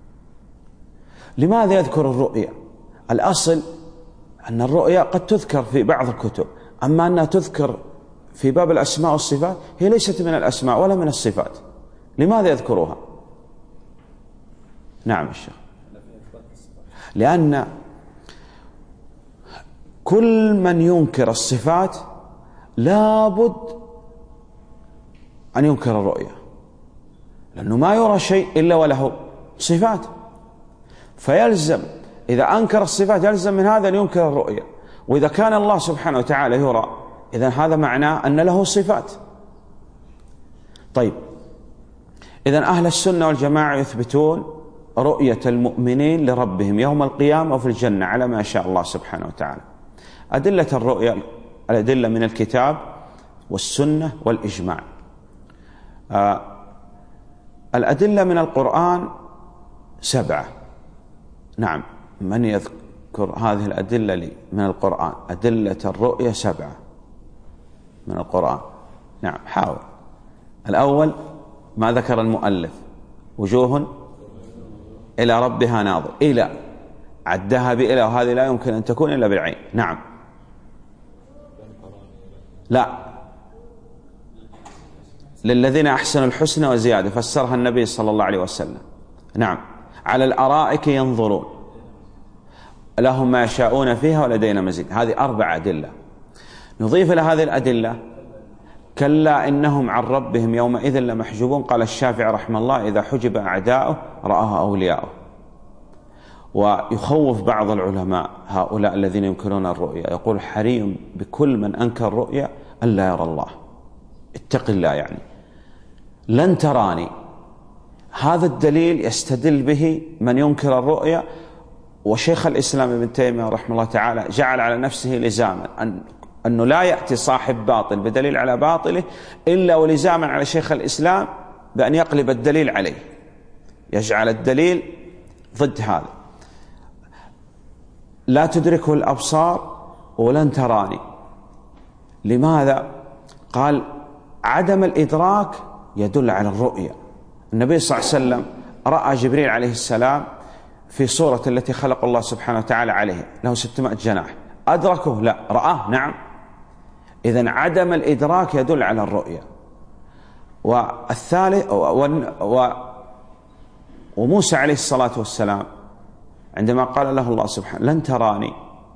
لماذا يذكر الرؤية؟ الأصل أن الرؤية قد تذكر في بعض الكتب، أما أنها تذكر في باب الأسماء والصفات هي ليست من الأسماء ولا من الصفات. لماذا يذكروها؟ نعم الشيخ. لأن كل من ينكر الصفات لابد أن ينكر الرؤية، لأنه ما يرى شيء إلا وله صفات، فيلزم إذا أنكر الصفات يلزم من هذا أن ينكر الرؤية. وإذا كان الله سبحانه وتعالى يرى إذن هذا معناه أن له صفات. طيب، إذن أهل السنة والجماعة يثبتون رؤية المؤمنين لربهم يوم القيامة وفي الجنة على ما شاء الله سبحانه وتعالى. أدلة الرؤية الأدلة من الكتاب والسنة والإجماع. الأدلة من القرآن 7. نعم، من يذكر هذه الأدلة لي من القرآن؟ أدلة الرؤية 7 من القرآن. نعم، حاول. الأول ما ذكر المؤلف: وجوه إلى ربها ناظر. إلى عدها بإلى، وهذه لا يمكن أن تكون إلا بالعين. نعم، لا، للذين أحسنوا الحسنى وزيادة، فسرها النبي صلى الله عليه وسلم. نعم، على الأرائك ينظرون لهم ما يشاءون فيها ولدينا مزيد. هذه 4 أدلة. نضيف إلى هذه الأدلة: كلا إنهم عن ربهم يومئذ لمحجوبون. قال الشافعي رحمه الله: إذا حجب أعداؤه رآه أولياؤه. ويخوف بعض العلماء هؤلاء الذين ينكرون الرؤيا، يقول: حري بكل من أنكر الرؤيا أن لا يرى الله، اتق الله، يعني لن تراني. هذا الدليل يستدل به من ينكر الرؤيا. وشيخ الإسلام ابن تيمية رحمه الله تعالى جعل على نفسه لزاما أنه لا يأتي صاحب باطل بدليل على باطله إلا ولزاما على شيخ الإسلام بأن يقلب الدليل عليه، يجعل الدليل ضد هذا. لا تدركه الأبصار ولن تراني. لماذا؟ قال: عدم الإدراك يدل على الرؤية. النبي صلى الله عليه وسلم رأى جبريل عليه السلام في صورة التي خلق الله سبحانه وتعالى عليه، له 600 جناح. أدركه؟ لا. رآه؟ نعم. إذن عدم الإدراك يدل على الرؤية. والثالث وموسى عليه الصلاة والسلام عندما قال له الله سبحانه: لن تراني،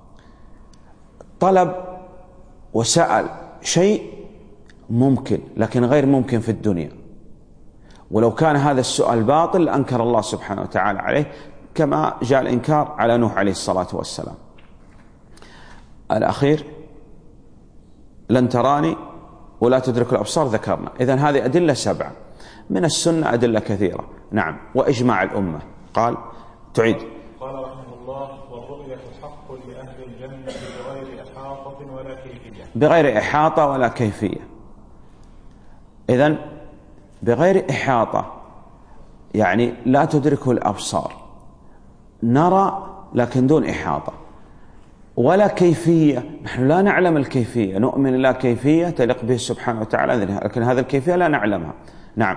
طلب وسأل شيء ممكن لكن غير ممكن في الدنيا، ولو كان هذا السؤال باطل لأنكر الله سبحانه وتعالى عليه، كما جاء الإنكار على نوح عليه الصلاة والسلام. الأخير: لن تراني ولا تدرك الأبصار، ذكرنا. إذن هذه أدلة 7. من السنة أدلة كثيرة. نعم، وإجماع الأمة. قال تعيد. قال رحمه الله: والرؤية حق لأهل الجنة بغير إحاطة ولا كيفية. بغير إحاطة ولا كيفية. إذن بغير إحاطة يعني لا تدركه الأبصار، نرى لكن دون إحاطة. ولا كيفية، نحن لا نعلم الكيفية، نؤمن لا كيفية تليق به سبحانه وتعالى، لكن هذه الكيفية لا نعلمها. نعم،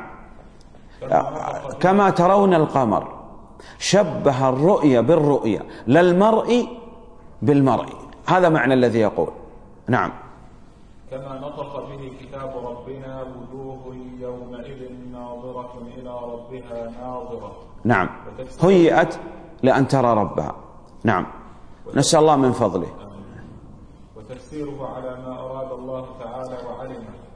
كما ترون القمر. شبه الرؤية بالرؤية، لا المرء بالمرء. هذا معنى الذي يقول. نعم، كما نطق به كتاب ربنا: وجوه يومئذ ناظرة إلى ربها ناظرة. نعم، هيئت لأن ترى ربها. نعم، نسأل الله من فضله. وتفسيره على ما أراد الله تعالى وعلمه،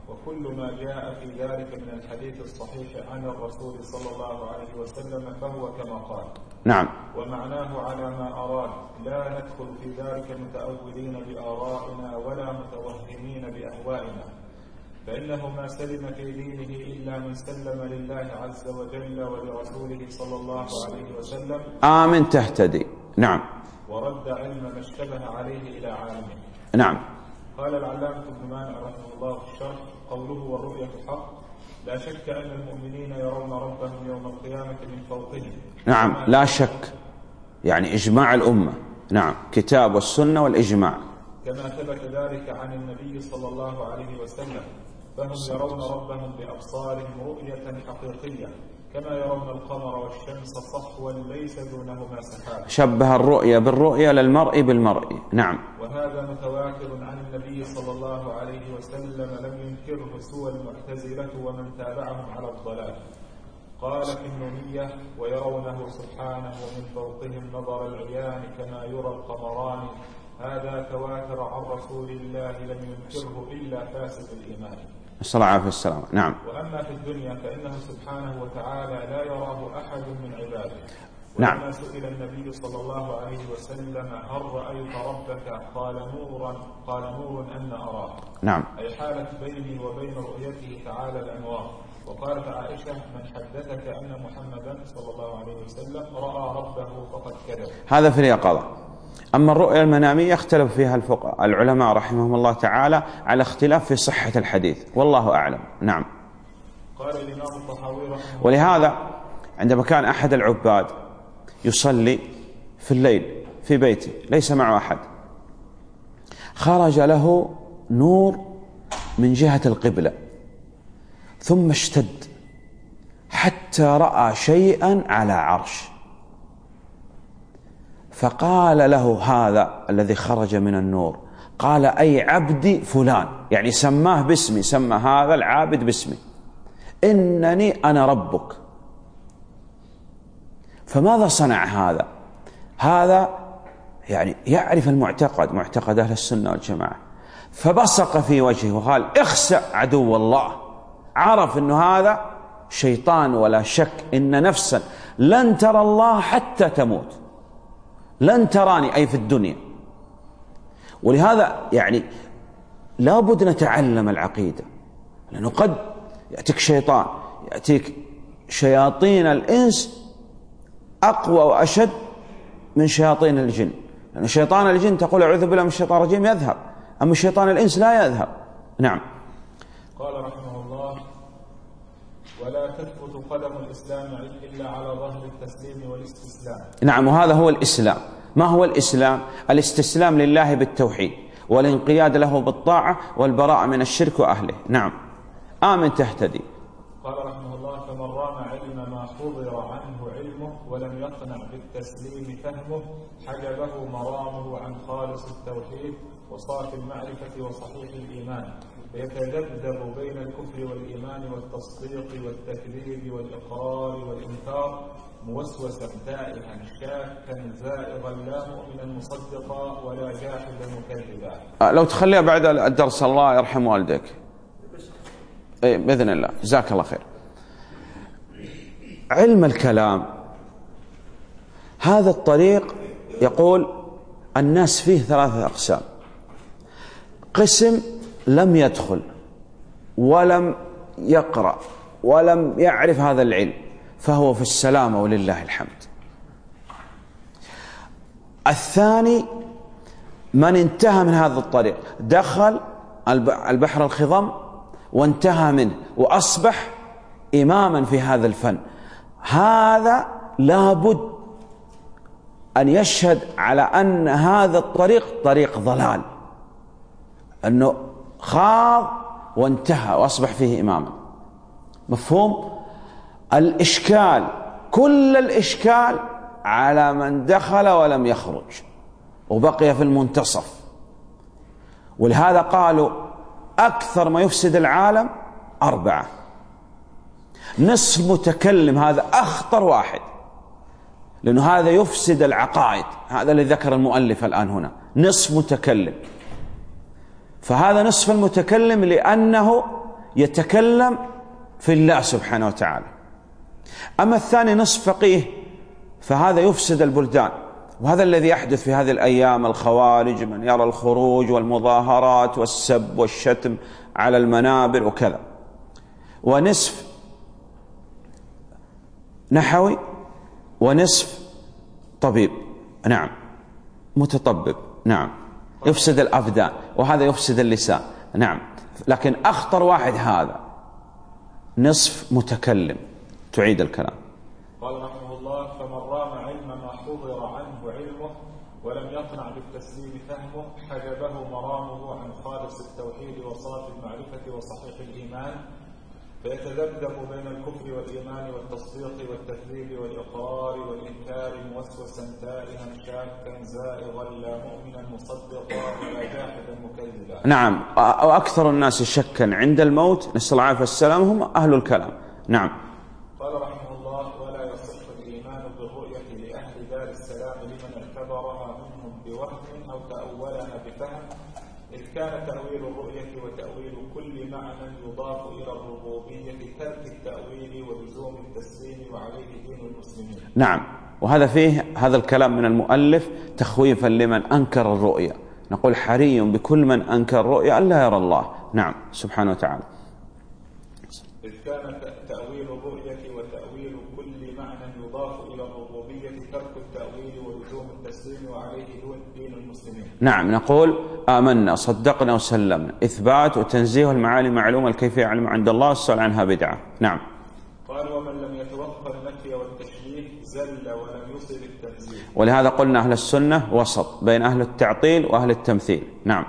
وكل ما جاء في ذلك من الحديث الصحيح عن الرسول صلى الله عليه وسلم فهو كما قال. نعم. ومعناه على ما أراد، لا ندخل في ذلك متأولين بآرائنا ولا متوهمين بأهوائنا، فإنه ما سلم في دينه إلا من سلم لله عز وجل ولرسوله صلى الله عليه وسلم. آمن تهتدي. نعم. ورد علم ما اشتبه عليه إلى عالمه. نعم. قال العلامة ابن مانع رحمه الله في الشرح: قوله والرؤية حق، لا شك أن المؤمنين يرون ربهم يوم القيامة من فوقهم. نعم، لا شك، يعني إجماع الأمة. نعم، كتاب والسنة والإجماع. كما ثبت ذلك عن النبي صلى الله عليه وسلم، فهم يرون ربهم بأبصارهم رؤية حقيقية، كما يرون القمر والشمس صحوا ليس دونهما سحاب. شبه الرؤية بالرؤية للمرء بالمرء. نعم. وهذا متواتر عن النبي صلى الله عليه وسلم، لم ينكره سوى المعتزلة ومن تابعهم على الضلال. قال في النونية: ويرونه سبحانه ومن فوقهم نظر العيان كما يرى القمران. هذا تواتر عن رسول الله، لم ينكره إلا فاسد الإيمان. صلى الله عليه وسلم. نعم. وأما في الدنيا فإنه سبحانه وتعالى لا يراه أحد من عباده. نعم. ولما سئل النبي صلى الله عليه وسلم: هل رأيت ربك؟ قال نور أن أراه. نعم. أي حالة بيني وبين رؤيته تعالى الأنوار. وقالت عائشة: من حدثك أن محمدا صلى الله عليه وسلم رأى ربه فقد كذب. هذا في اليقظة. أما الرؤيا المنامية اختلف فيها العلماء رحمهم الله تعالى على اختلاف في صحة الحديث، والله أعلم. نعم. قال الإمام الطحاوي رحمه الله: ولهذا عندما كان أحد العباد يصلي في الليل في بيته ليس معه أحد، خرج له نور من جهة القبلة ثم اشتد حتى رأى شيئا على عرش، فقال له هذا الذي خرج من النور، قال: أي عبدي فلان، يعني سماه باسمي، سمى هذا العابد باسمي، إنني أنا ربك. فماذا صنع هذا؟ هذا يعني يعرف المعتقد، معتقد أهل السنة والجماعة، فبصق في وجهه وقال: اخسأ عدو الله. عرف أنه هذا شيطان، ولا شك إن نفسا لن ترى الله حتى تموت، لن تراني أي في الدنيا. ولهذا يعني لابد نتعلم العقيدة، لأنه قد يأتيك شيطان، يأتيك شياطين الإنس أقوى وأشد من شياطين الجن، لأن شيطان الجن تقول أعوذ بالله من الشيطان الرجيم يذهب، أما شيطان الإنس لا يذهب. نعم. قال رحمه الله: ولا تثبت قدم الإسلام إلا على ظهر التسليم والاستسلام. نعم، وهذا هو الإسلام. ما هو الإسلام؟ الاستسلام لله بالتوحيد، والانقياد له بالطاعة، والبراءة من الشرك وأهله. نعم. آمن تهتدي. قال رحمه الله: فمن رام علم ما حضر عنه علمه ولم يقنع بالتسليم فهمه، حجبه مرامه عن خالص التوحيد وصافي المعرفة وصحيح الإيمان، فيتذبذب بين الكفر والإيمان والتصديق والتكذيب والإقرار والإنكار، موسوسا تائها شاكا زائغا، لا مؤمنا مصدقا ولا جاحدا مكذبا. لو تخليها بعد الدرس، الله يرحم والديك. بإذن الله، جزاك الله خير. علم الكلام هذا الطريق يقول الناس فيه ثلاثة أقسام: قسم لم يدخل ولم يقرأ ولم يعرف هذا العلم، فهو في السلامة ولله الحمد. الثاني من انتهى من هذا الطريق، دخل البحر الخضم وانتهى منه وأصبح إماما في هذا الفن، هذا لابد أن يشهد على أن هذا الطريق طريق ضلال، أنه خاض وانتهى وأصبح فيه إماما. مفهوم؟ الإشكال، كل الإشكال على من دخل ولم يخرج وبقي في المنتصف. ولهذا قالوا أكثر ما يفسد العالم 4: نصف متكلم، هذا أخطر واحد، لأنه هذا يفسد العقائد، هذا اللي ذكر المؤلف الآن هنا، نصف متكلم. فهذا نصف المتكلم لأنه يتكلم في الله سبحانه وتعالى. أما الثاني نصف فقيه فهذا يفسد البلدان، وهذا الذي يحدث في هذه الأيام. الخوارج من يرى الخروج والمظاهرات والسب والشتم على المنابر وكذا. ونصف نحوي ونصف طبيب، نعم، متطبب، نعم، يفسد الأبدان، وهذا يفسد اللسان، نعم. لكن أخطر واحد هذا نصف متكلم. تعيد الكلام. قال رحمه الله: فمن رام علما ما حضر عنه علمه ولم يقنع بالتسليم فهمه حجبه مرامه عن خالص التوحيد وصافي المعرفة وصحيح الإيمان، فيتذبذب بين الكفر والإيمان والتصديق والتكذيب والإقرار والإنكار موسوسا تائها شاكا زائغا لا مؤمنا مصدقا ولا جاحدا مكذبا. نعم، وأكثر الناس شكا عند الموت نسأل الله العافية والسلام هم أهل الكلام. نعم. قال رحمه الله: ولا يصح الإيمان بالرؤية لأهل دار السلام لمن اعتبرها منهم بوهم أو تأولها بفهم، إذ كان تأويل الرؤية وتأويل كل معنى يضاف إلى الربوبية ترك التأويل ولزوم التسليم وعليه دين المسلمين. نعم، وهذا فيه هذا الكلام من المؤلف تخويفا لمن أنكر الرؤية. نقول حري بكل من أنكر الرؤية ألا يرى الله، نعم، سبحانه وتعالى. إذ كان تأويل الرؤية وتأويل كل معنى يضاف إلى الربوبية ترك التأويل ولزوم التسليم وعليه دين المسلمين. نعم، نقول آمنا صدقنا وسلمنا، إثبات وتنزيه المعالي معلومة، الكيفية علم عند الله، السؤال عنها بدعة. نعم. قال: ومن لم يتوقع النفي والتشبيه زل ولم يصل التنزيه. ولهذا قلنا أهل السنة وسط بين أهل التعطيل وأهل التمثيل. نعم.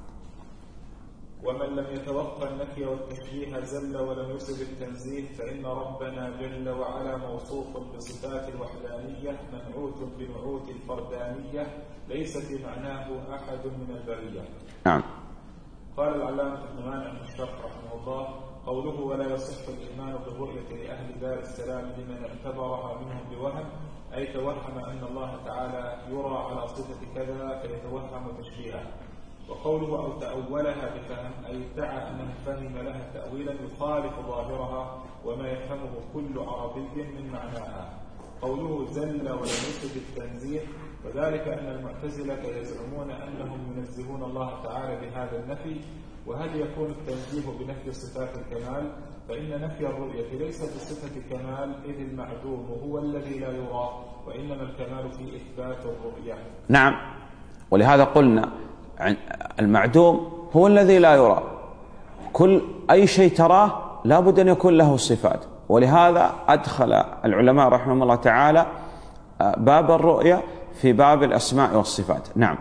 ومن لم يتوقع النفي والتشبيه زل ولم يصل التنزيه، فإن ربنا جل وعلا موصوف بصفات الوحدانية منعوت بنعوت الفردانية ليس في معناه أحد من البرية. نعم. قال العلامة ابن مانع في الشرح رحمه الله: قوله ولا يصح الإيمان بالرؤية لأهل دار السلام لمن اعتبرها منهم بوهم، أي توهم أن الله تعالى يرى على صفة كذا فيتوهم تشبيها. وقوله أو تأولها بفهم، أي ادعى أنه فهم لها تأويلا يخالف ظاهرها وما يفهمه كل عربي من معناها. قوله زل ولم يصب التنزيه، وذلك أن المعتزلة يزعمون أنهم ينزهون الله تعالى بهذا النفي. وهل يكون التنزيه بنفي صفات الكمال؟ فإن نفي الرؤية ليس بصفة كمال، إذ المعدوم هو الذي لا يرى، وإنما الكمال في إثبات الرؤية. نعم، ولهذا قلنا المعدوم هو الذي لا يرى. كل أي شيء تراه لابد أن يكون له صفات، ولهذا أدخل العلماء رحمهم الله تعالى باب الرؤية في باب الأسماء والصفات. نعم.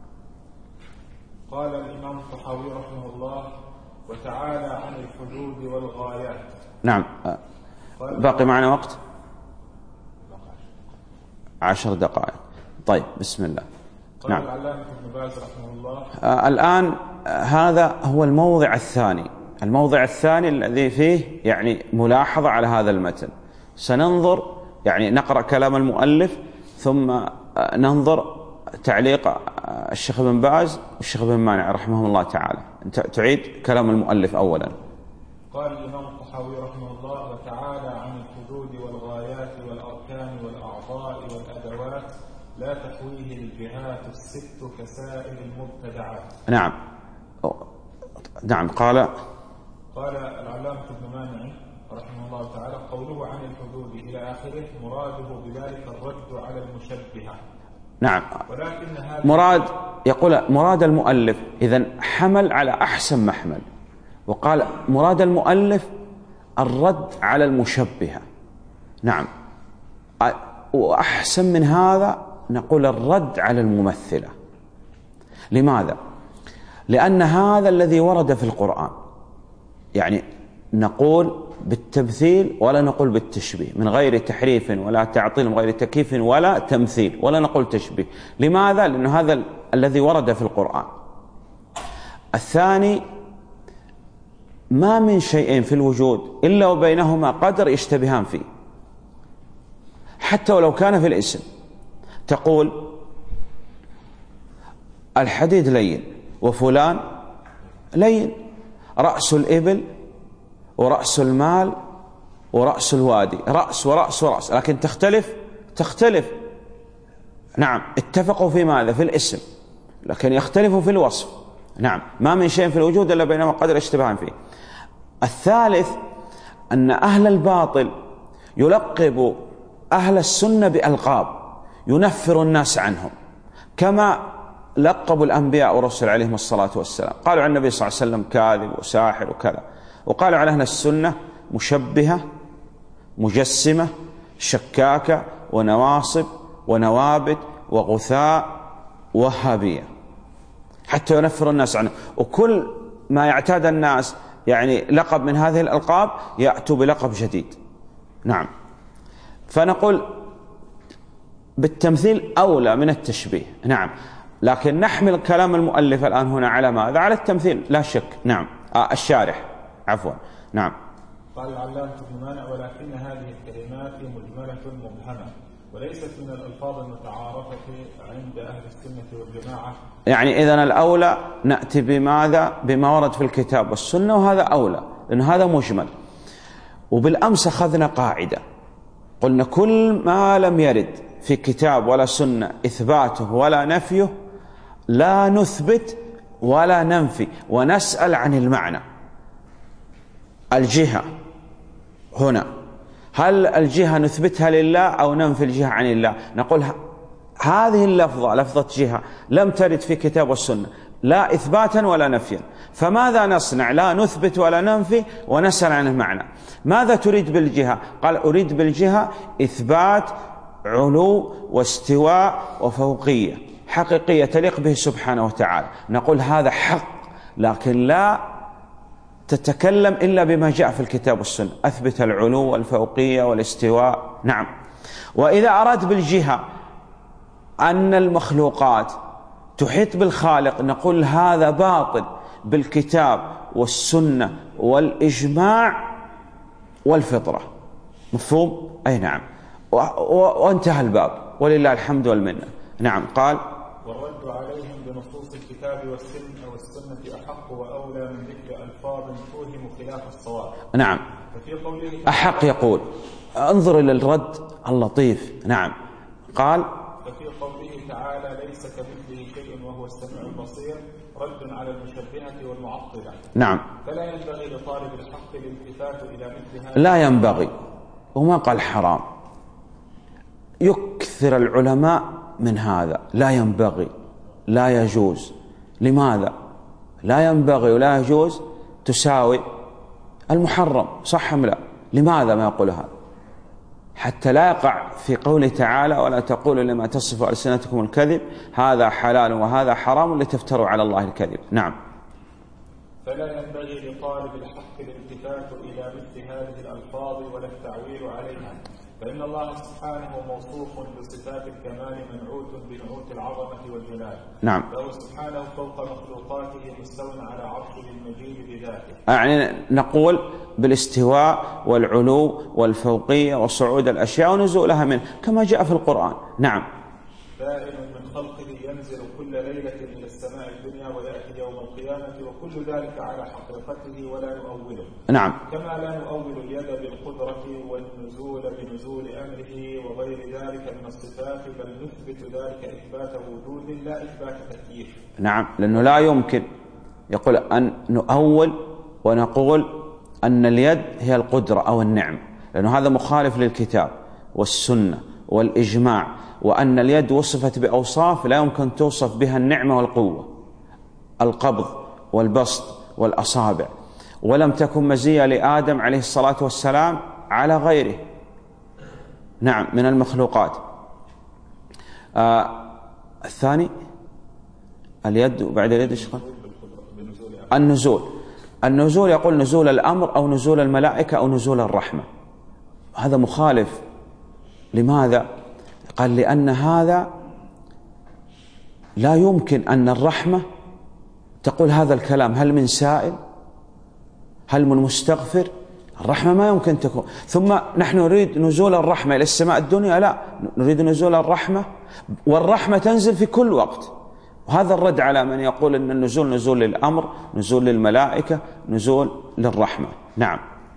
قال الإمام الطحاوي رحمه الله: وتعالى عن الحدود والغايات. نعم. باقي معنا وقت 10 دقائق. طيب، بسم الله. قال نعم. العلامة ابن باز رحمه الله: الآن هذا هو الموضع الثاني، الموضع الثاني الذي فيه يعني ملاحظة على هذا المتن. سننظر يعني نقرأ كلام المؤلف ثم ننظر تعليق الشيخ ابن باز والشيخ ابن مانع رحمه الله تعالى. تعيد كلام المؤلف أولا. قال الإمام الطحاوي رحمه الله: وتعالى عن الحدود والغايات والأركان والأعضاء والأدوات لا تحويه الجهات الست كسائر المبتدعات. نعم. نعم. قال العلامة ابن مانع رحمه الله تعالى: قوله عن الحدود إلى آخره مراده بذلك الرد على المشبهة. نعم. ولكن هذا يقول مراد المؤلف إذن حمل على أحسن محمل، وقال مراد المؤلف الرد على المشبهة. نعم. وأحسن من هذا نقول الرد على الممثلة. لماذا؟ لأن هذا الذي ورد في القرآن، يعني نقول بالتمثيل ولا نقول بالتشبيه، من غير تحريف ولا تعطيل، من غير تكييف ولا تمثيل، ولا نقول تشبيه. لماذا؟ لأنه هذا الذي ورد في القرآن. الثاني، ما من شيء في الوجود إلا وبينهما قدر يشتبهان فيه، حتى ولو كان في الاسم. تقول الحديد لين وفلان لين، رأس الإبل ورأس المال ورأس الوادي، رأس ورأس ورأس، لكن تختلف. نعم، اتفقوا في ماذا؟ في الاسم، لكن يختلفوا في الوصف. نعم، ما من شيء في الوجود إلا بينما قدر اشتباها فيه. الثالث أن أهل الباطل يلقب أهل السنة بألقاب ينفر الناس عنهم، كما لقبوا الأنبياء والرسل عليهم الصلاة والسلام. قالوا عن النبي صلى الله عليه وسلم كاذب وساحر وكذا، وقالوا على أهل السنة مشبهة مجسمة شكاكة ونواصب ونوابت وغثاء وهابية، حتى ينفر الناس عنه. وكل ما يعتاد الناس يعني لقب من هذه الألقاب يأتوا بلقب جديد. نعم، فنقول بالتمثيل أولى من التشبيه. نعم، لكن نحمل كلام المؤلف الآن هنا على ماذا؟ على التمثيل لا شك. نعم، الشارح عفوا. نعم. قال العلامة ابن مانع: ولكن هذه الكلمات مجملة مبهمة وليست من الألفاظ المتعارفة عند أهل السنة والجماعة. يعني إذن الأولى نأتي بماذا؟ بما ورد في الكتاب والسنة، وهذا أولى لأن هذا مجمل. وبالأمس أخذنا قاعدة قلنا كل ما لم يرد في كتاب ولا سنة إثباته ولا نفيه لا نثبت ولا ننفي، ونسأل عن المعنى. الجهة هنا، هل الجهة نثبتها لله أو ننفي الجهة عن الله؟ نقول هذه اللفظة لفظة جهة لم ترد في كتاب والسنة لا إثباتا ولا نفيا، فماذا نصنع؟ لا نثبت ولا ننفي ونسأل عن المعنى. ماذا تريد بالجهة؟ قال أريد بالجهة إثبات علو واستواء وفوقية حقيقية تليق به سبحانه وتعالى. نقول هذا حق، لكن لا تتكلم إلا بما جاء في الكتاب والسنة، أثبت العلو والفوقية والاستواء. نعم. وإذا أراد بالجهة أن المخلوقات تحيط بالخالق نقول هذا باطل بالكتاب والسنة والإجماع والفطرة. مفهوم؟ أي نعم. وانتهى الباب ولله الحمد والمنة. نعم. قال: والرد عليهم بنصوص الكتاب والسنة أحق وأولى من ذكر ألفاظ توهم خلاف الصواب. نعم. ففي قوله أحق يقول انظر إلى الرد اللطيف. نعم. قال: ففي قوله تعالى: ليس كمثله شيء وهو السميع البصير، رد على المشبهة والمعطلة. نعم. فلا ينبغي لطالب الحق الالتفات إلى مثل هذا. لا ينبغي، وما قال حرام، يكثر العلماء من هذا. لا ينبغي، لا يجوز. لماذا؟ لا ينبغي ولا يجوز تساوي المحرم، صح أم لا؟ لماذا ما يقول هذا؟ حتى لا يقع في قوله تعالى: ولا تقولوا لما تصف ألسنتكم الكذب هذا حلال وهذا حرام لتفتروا على الله الكذب. نعم. فلا ينبغي لطالب الحق الالتفات إلى مثل هذه الألفاظ ولا التعويل عليها، فإن الله سبحانه موصوف بصفات الكمال منعوت بنعوت العظمة والجلال. نعم. فهو سبحانه فوق مخلوقاته مستوٍ على عرشه المجيد بذاته. يعني نقول بالاستواء والعلو والفوقية وصعود الأشياء ونزولها منه كما جاء في القرآن. نعم. دائم من خلقه ينزل كل ليلة إلى السماء الدنيا ويأتي يوم القيامة، وكل ذلك على حقيقته ولا نؤوله. نعم. كما لا نؤول اليد بالقدرة والنزول بنزول أمره وغير ذلك من الصفات، بل نثبت ذلك إثبات وجود لا إثبات تكييف. نعم، لأنه لا يمكن يقول أن نؤول ونقول أن اليد هي القدرة أو النعم، لأنه هذا مخالف للكتاب والسنة والإجماع، وأن اليد وصفت بأوصاف لا يمكن توصف بها النعمة والقوة، القبض والبسط والأصابع، ولم تكن مزية لآدم عليه الصلاة والسلام على غيره. نعم، من المخلوقات. الثاني اليد، وبعد اليد ايش قال؟ النزول يقول نزول الأمر أو نزول الملائكة أو نزول الرحمة، هذا مخالف. لماذا؟ قال لأن هذا لا يمكن أن الرحمة تقول هذا الكلام، هل من سائل؟ هل من مستغفر؟ الرحمة ما يمكن تكون. ثم نحن نريد نزول الرحمة إلى السماء الدنيا، لا، نريد نزول الرحمة، والرحمة تنزل في كل وقت. وهذا الرد على من يقول أن النزول نزول للأمر، نزول للملائكة، نزول للرحمة. نعم.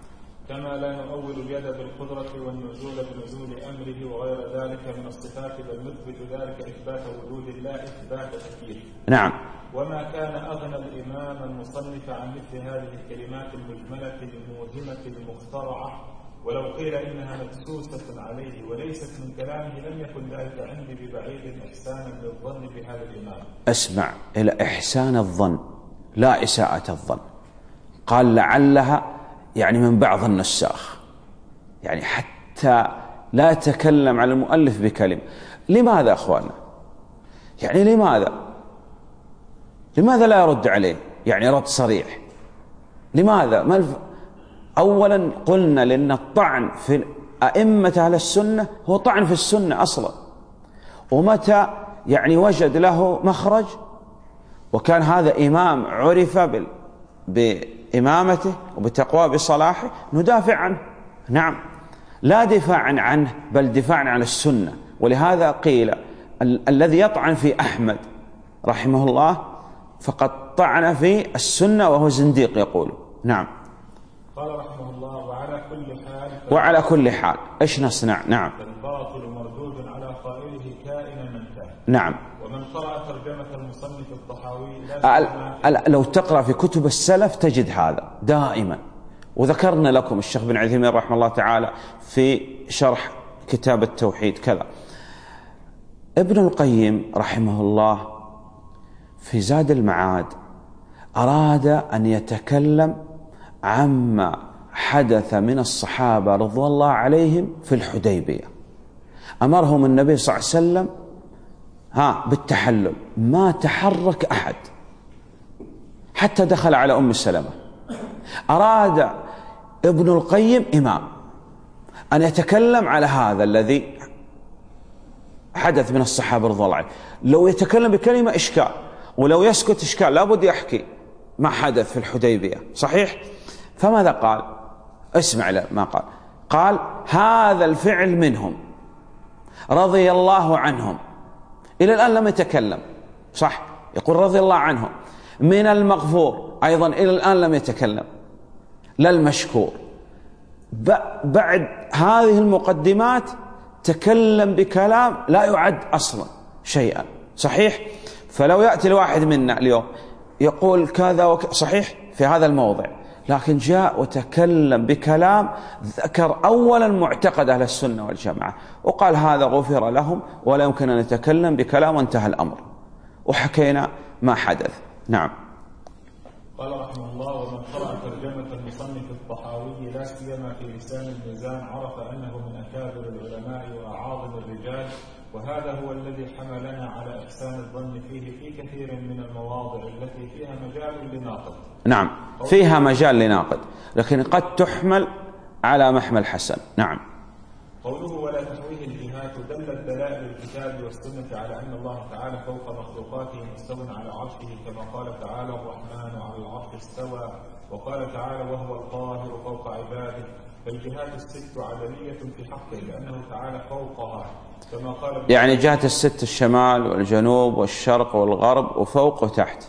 كما لا نؤول اليد بالقدرة والنزول بنزول أمره وغير ذلك من الصفات، بل نثبت ذلك إثبات وجود الله إثبات تكييف. نعم. وما كان أغنى الإمام المصنف عن مثل هذه الكلمات المجملة الموهمة المخترعة، ولو قيل إنها مدسوسة عليه وليست من كلامه لم يكن ذلك عندي ببعيد إحسانا للظن بهذا الإمام. اسمع، إلى إحسان الظن لا إساءة الظن. قال لعلها يعني من بعض النساخ، يعني حتى لا يتكلم على المؤلف بكلمة. لماذا أخوانا؟ يعني لماذا لا يرد عليه يعني رد صريح؟ لماذا؟ أولا قلنا لأن الطعن في أئمة أهل السنة هو طعن في السنة أصلا، ومتى يعني وجد له مخرج وكان هذا إمام عرف بإمامته وبتقوى بصلاحه ندافع عنه. نعم، لا دفاعا عنه بل دفاعا عن السنة. ولهذا قيل الذي يطعن في أحمد رحمه الله فقد طعن في السنة وهو زنديق يقول. نعم. قال رحمه الله وعلى كل حال إيش نصنع؟ نعم. الباطل مردود على قائله كائنا من كان. نعم. ومن قرأ ترجمة المصنف الطحاوي لو تقرأ في كتب السلف تجد هذا دائما. وذكرنا لكم الشيخ بن عثيمين رحمه الله تعالى في شرح كتاب التوحيد كذا. ابن القيم رحمه الله في زاد المعاد أراد أن يتكلم عما حدث من الصحابة رضوان الله عليهم في الحديبية. أمرهم النبي صلى الله عليه وسلم بالتحلل، ما تحرك أحد حتى دخل على أم سلمة. أراد ابن القيم إمام أن يتكلم على هذا الذي حدث من الصحابة رضوان الله عليهم. لو يتكلم بكلمة إشكال، ولو يسكت إشكال، لابد يحكي ما حدث في الحديبية. صحيح؟ فماذا قال؟ اسمع ما قال هذا الفعل منهم رضي الله عنهم. إلى الآن لم يتكلم. صح، يقول رضي الله عنهم. من المغفور أيضا إلى الآن لم يتكلم، لا المشكور. بعد هذه المقدمات تكلم بكلام لا يعد أصلا شيئا. صحيح؟ فلو يأتي الواحد منا اليوم يقول كذا صحيح في هذا الموضع، لكن جاء وتكلم بكلام ذكر أولا معتقد أهل السنة والجماعة وقال هذا غفر لهم ولا يمكن أن يتكلم بكلام وانتهى الأمر، وحكينا ما حدث. نعم. قال رحمه الله ومن قرأ ترجمة المصنف الطحاوي لا سيما في لسان الميزان عرف أنه من أكابر العلماء وأعاظم الرجال، وهذا هو الذي حملنا على إحسان الظن فيه في كثير من المواضع التي فيها مجال لناقد. نعم، فيها مجال لناقد، لكن قد تحمل على محمل حسن. نعم. قوله ولا تحويه الجهات دلت دلائل الكتاب والسنة على أن الله تعالى فوق مخلوقاته مستو على عرشه، كما قال تعالى الرحمن على العرش استوى، وقال تعالى وهو القاهر فوق عباده. فالجهات الست عدمية في حقه لأنه تعالى فوقها، كما قال يعني جهة الست الشمال والجنوب والشرق والغرب وفوق وتحت.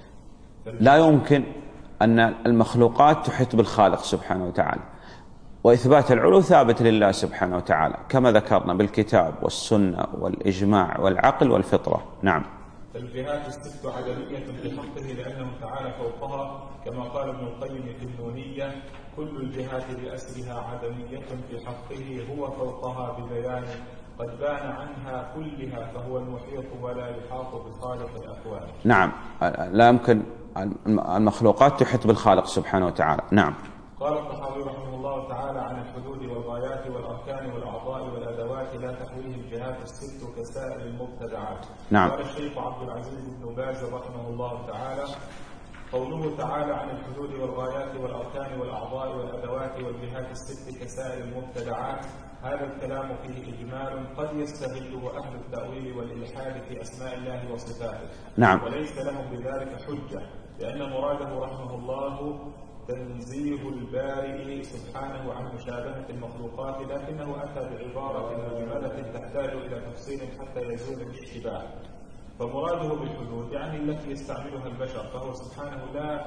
لا يمكن أن المخلوقات تحيط بالخالق سبحانه وتعالى، وإثبات العلو ثابت لله سبحانه وتعالى كما ذكرنا بالكتاب والسنة والإجماع والعقل والفطرة. نعم. فالجهات الست عدمية في حقه لأنه تعالى فوقها، كما قال ابن القيم في النونية كل الجهات بأسرها عدمية في حقه هو فوقها ببيان قد بان عنها كلها فهو المحيط ولا يحاط بخالق الأكوان. نعم، لا يمكن المخلوقات تحيط بالخالق سبحانه وتعالى. نعم. قال الطحاوي رحمه الله تعالى عن الحدود والغايات والأركان والأعضاء والأدوات لا تحويه الجهات الست كسائر المبتدعات. نعم. قال الشيخ عبد العزيز بن باز رحمه الله تعالى قوله تعالى عن الحدود والغايات والأركان والأعضاء والأدوات والجهات الست كسائر المبتدعات، هذا الكلام فيه إجمال قد يستغله أهل التأويل والإلحاد في أسماء الله وصفاته. نعم. وليس لهم بذلك حجة، لأن مراده رحمه الله تنزيه البارئ سبحانه عن مشابهة المخلوقات، لكنه أتى بعبارة مجملة تحتاج إلى تفصيل حتى يزول الاشتباه. فمراده بالحدود يعني التي يستعملها البشر، فهو سبحانه لا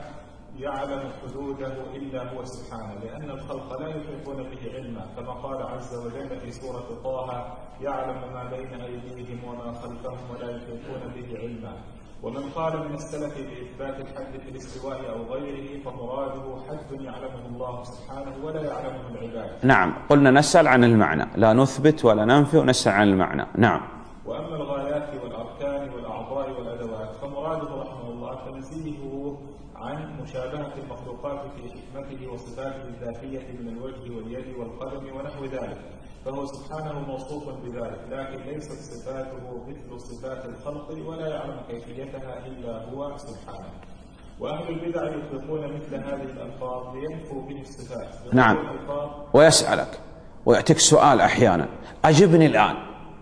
يعلم حدوده إلا هو سبحانه، لأن الخلق لا يحيطون به علما، كما قال عز وجل في سورة طه: يعلم ما بين أيديهم وما خلفهم ولا يحيطون به علما. ومن قال من السلف بإثبات الحد في الاستواء أو غيره فمراده حد يعلمه الله سبحانه ولا يعلمه العباد. نعم، قلنا نسأل عن المعنى، لا نثبت ولا ننفي، ونسأل عن المعنى. نعم. وأما الغايات والأركان والأعضاء والأدوات فمراده رحمه الله تنزيهه عن مشابهة المخلوقات في حكمته وصفاته الذاتية من الوجه واليد والقدم ونحو ذلك، فهو سبحانه موصوف بذلك، لكن ليست صفاته مثل صفات الخلق ولا يعلم كيفيتها إلا هو سبحانه. وأهل البدع يطلقون مثل هذه الألفاظ لينفوا به الصفات. نعم، ويسألك ويأتيك سؤال أحيانا: أجبني الآن،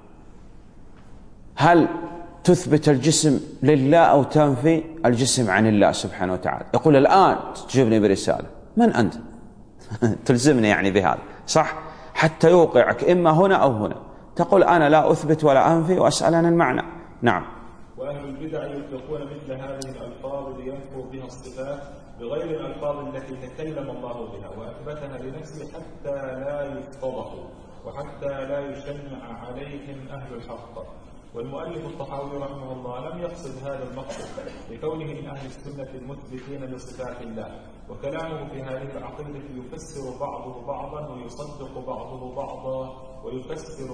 هل تثبت الجسم لله أو تنفي الجسم عن الله سبحانه وتعالى؟ يقول الآن تجيبني برسالة. من أنت؟ تلزمني يعني بهذا، صح؟ حتى يوقعك إما هنا أو هنا. تقول أنا لا أثبت ولا أنفي وأسأل عن المعنى. نعم. وأهل البدع يطلقون مثل هذه الألفاظ لينفوا بها الصفات بغير الألفاظ التي تكلم الله بها وأثبتها لنفسه حتى لا يفتضحوا وحتى لا يشنع عليهم أهل الحق. والمؤلف الطحاوي رحمه الله لم يقصد هذا المقصد لكونه من أهل السنة المثبتين لصفات الله، وكلامه في هذه العقيدة يفسر بعضه بعضا ويصدق بعضه بعضا ويفسر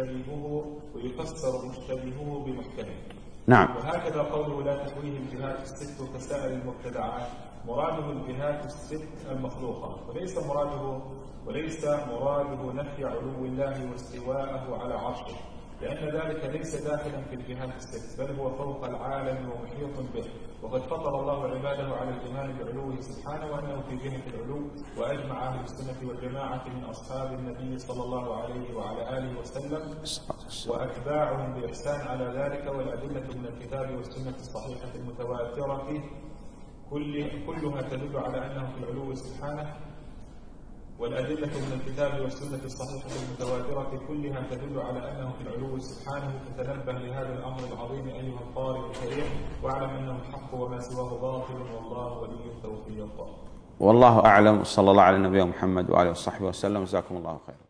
مشتبهه بمحكمه. نعم. وهكذا قوله لا تحويه الجهات الست كسائر المبتدعات، مراده الجهات الست المخلوقة، وليس مراده نفي علو الله واستواءه على عرشه، لأن ذلك ليس داخلا في الجهات الست، بل هو فوق العالم ومحيط به. وقد فطر الله عباده على الإيمان بعلوه سبحانه وأنه في جهة العلو، وأجمع أهل السنة والجماعة من أصحاب النبي صلى الله عليه وعلى آله وسلم وأتباعهم بإحسان على ذلك. والأدلة من الكتاب والسنة الصحيحة المتواترة كلها تدل على أنه في العلو سبحانه. والأدلة من الكتاب والسنة الصحيحة المتواترة كلها تدل على أنه في العلو سبحانه، فتنبه لهذا الأمر العظيم أيها القارئ الكريم، واعلم أنه الحق وما سواه باطل، والله ولي التوفيق. والله أعلم. صلى الله على النبي محمد وآله وصحبه وسلم. جزاكم الله خيرا.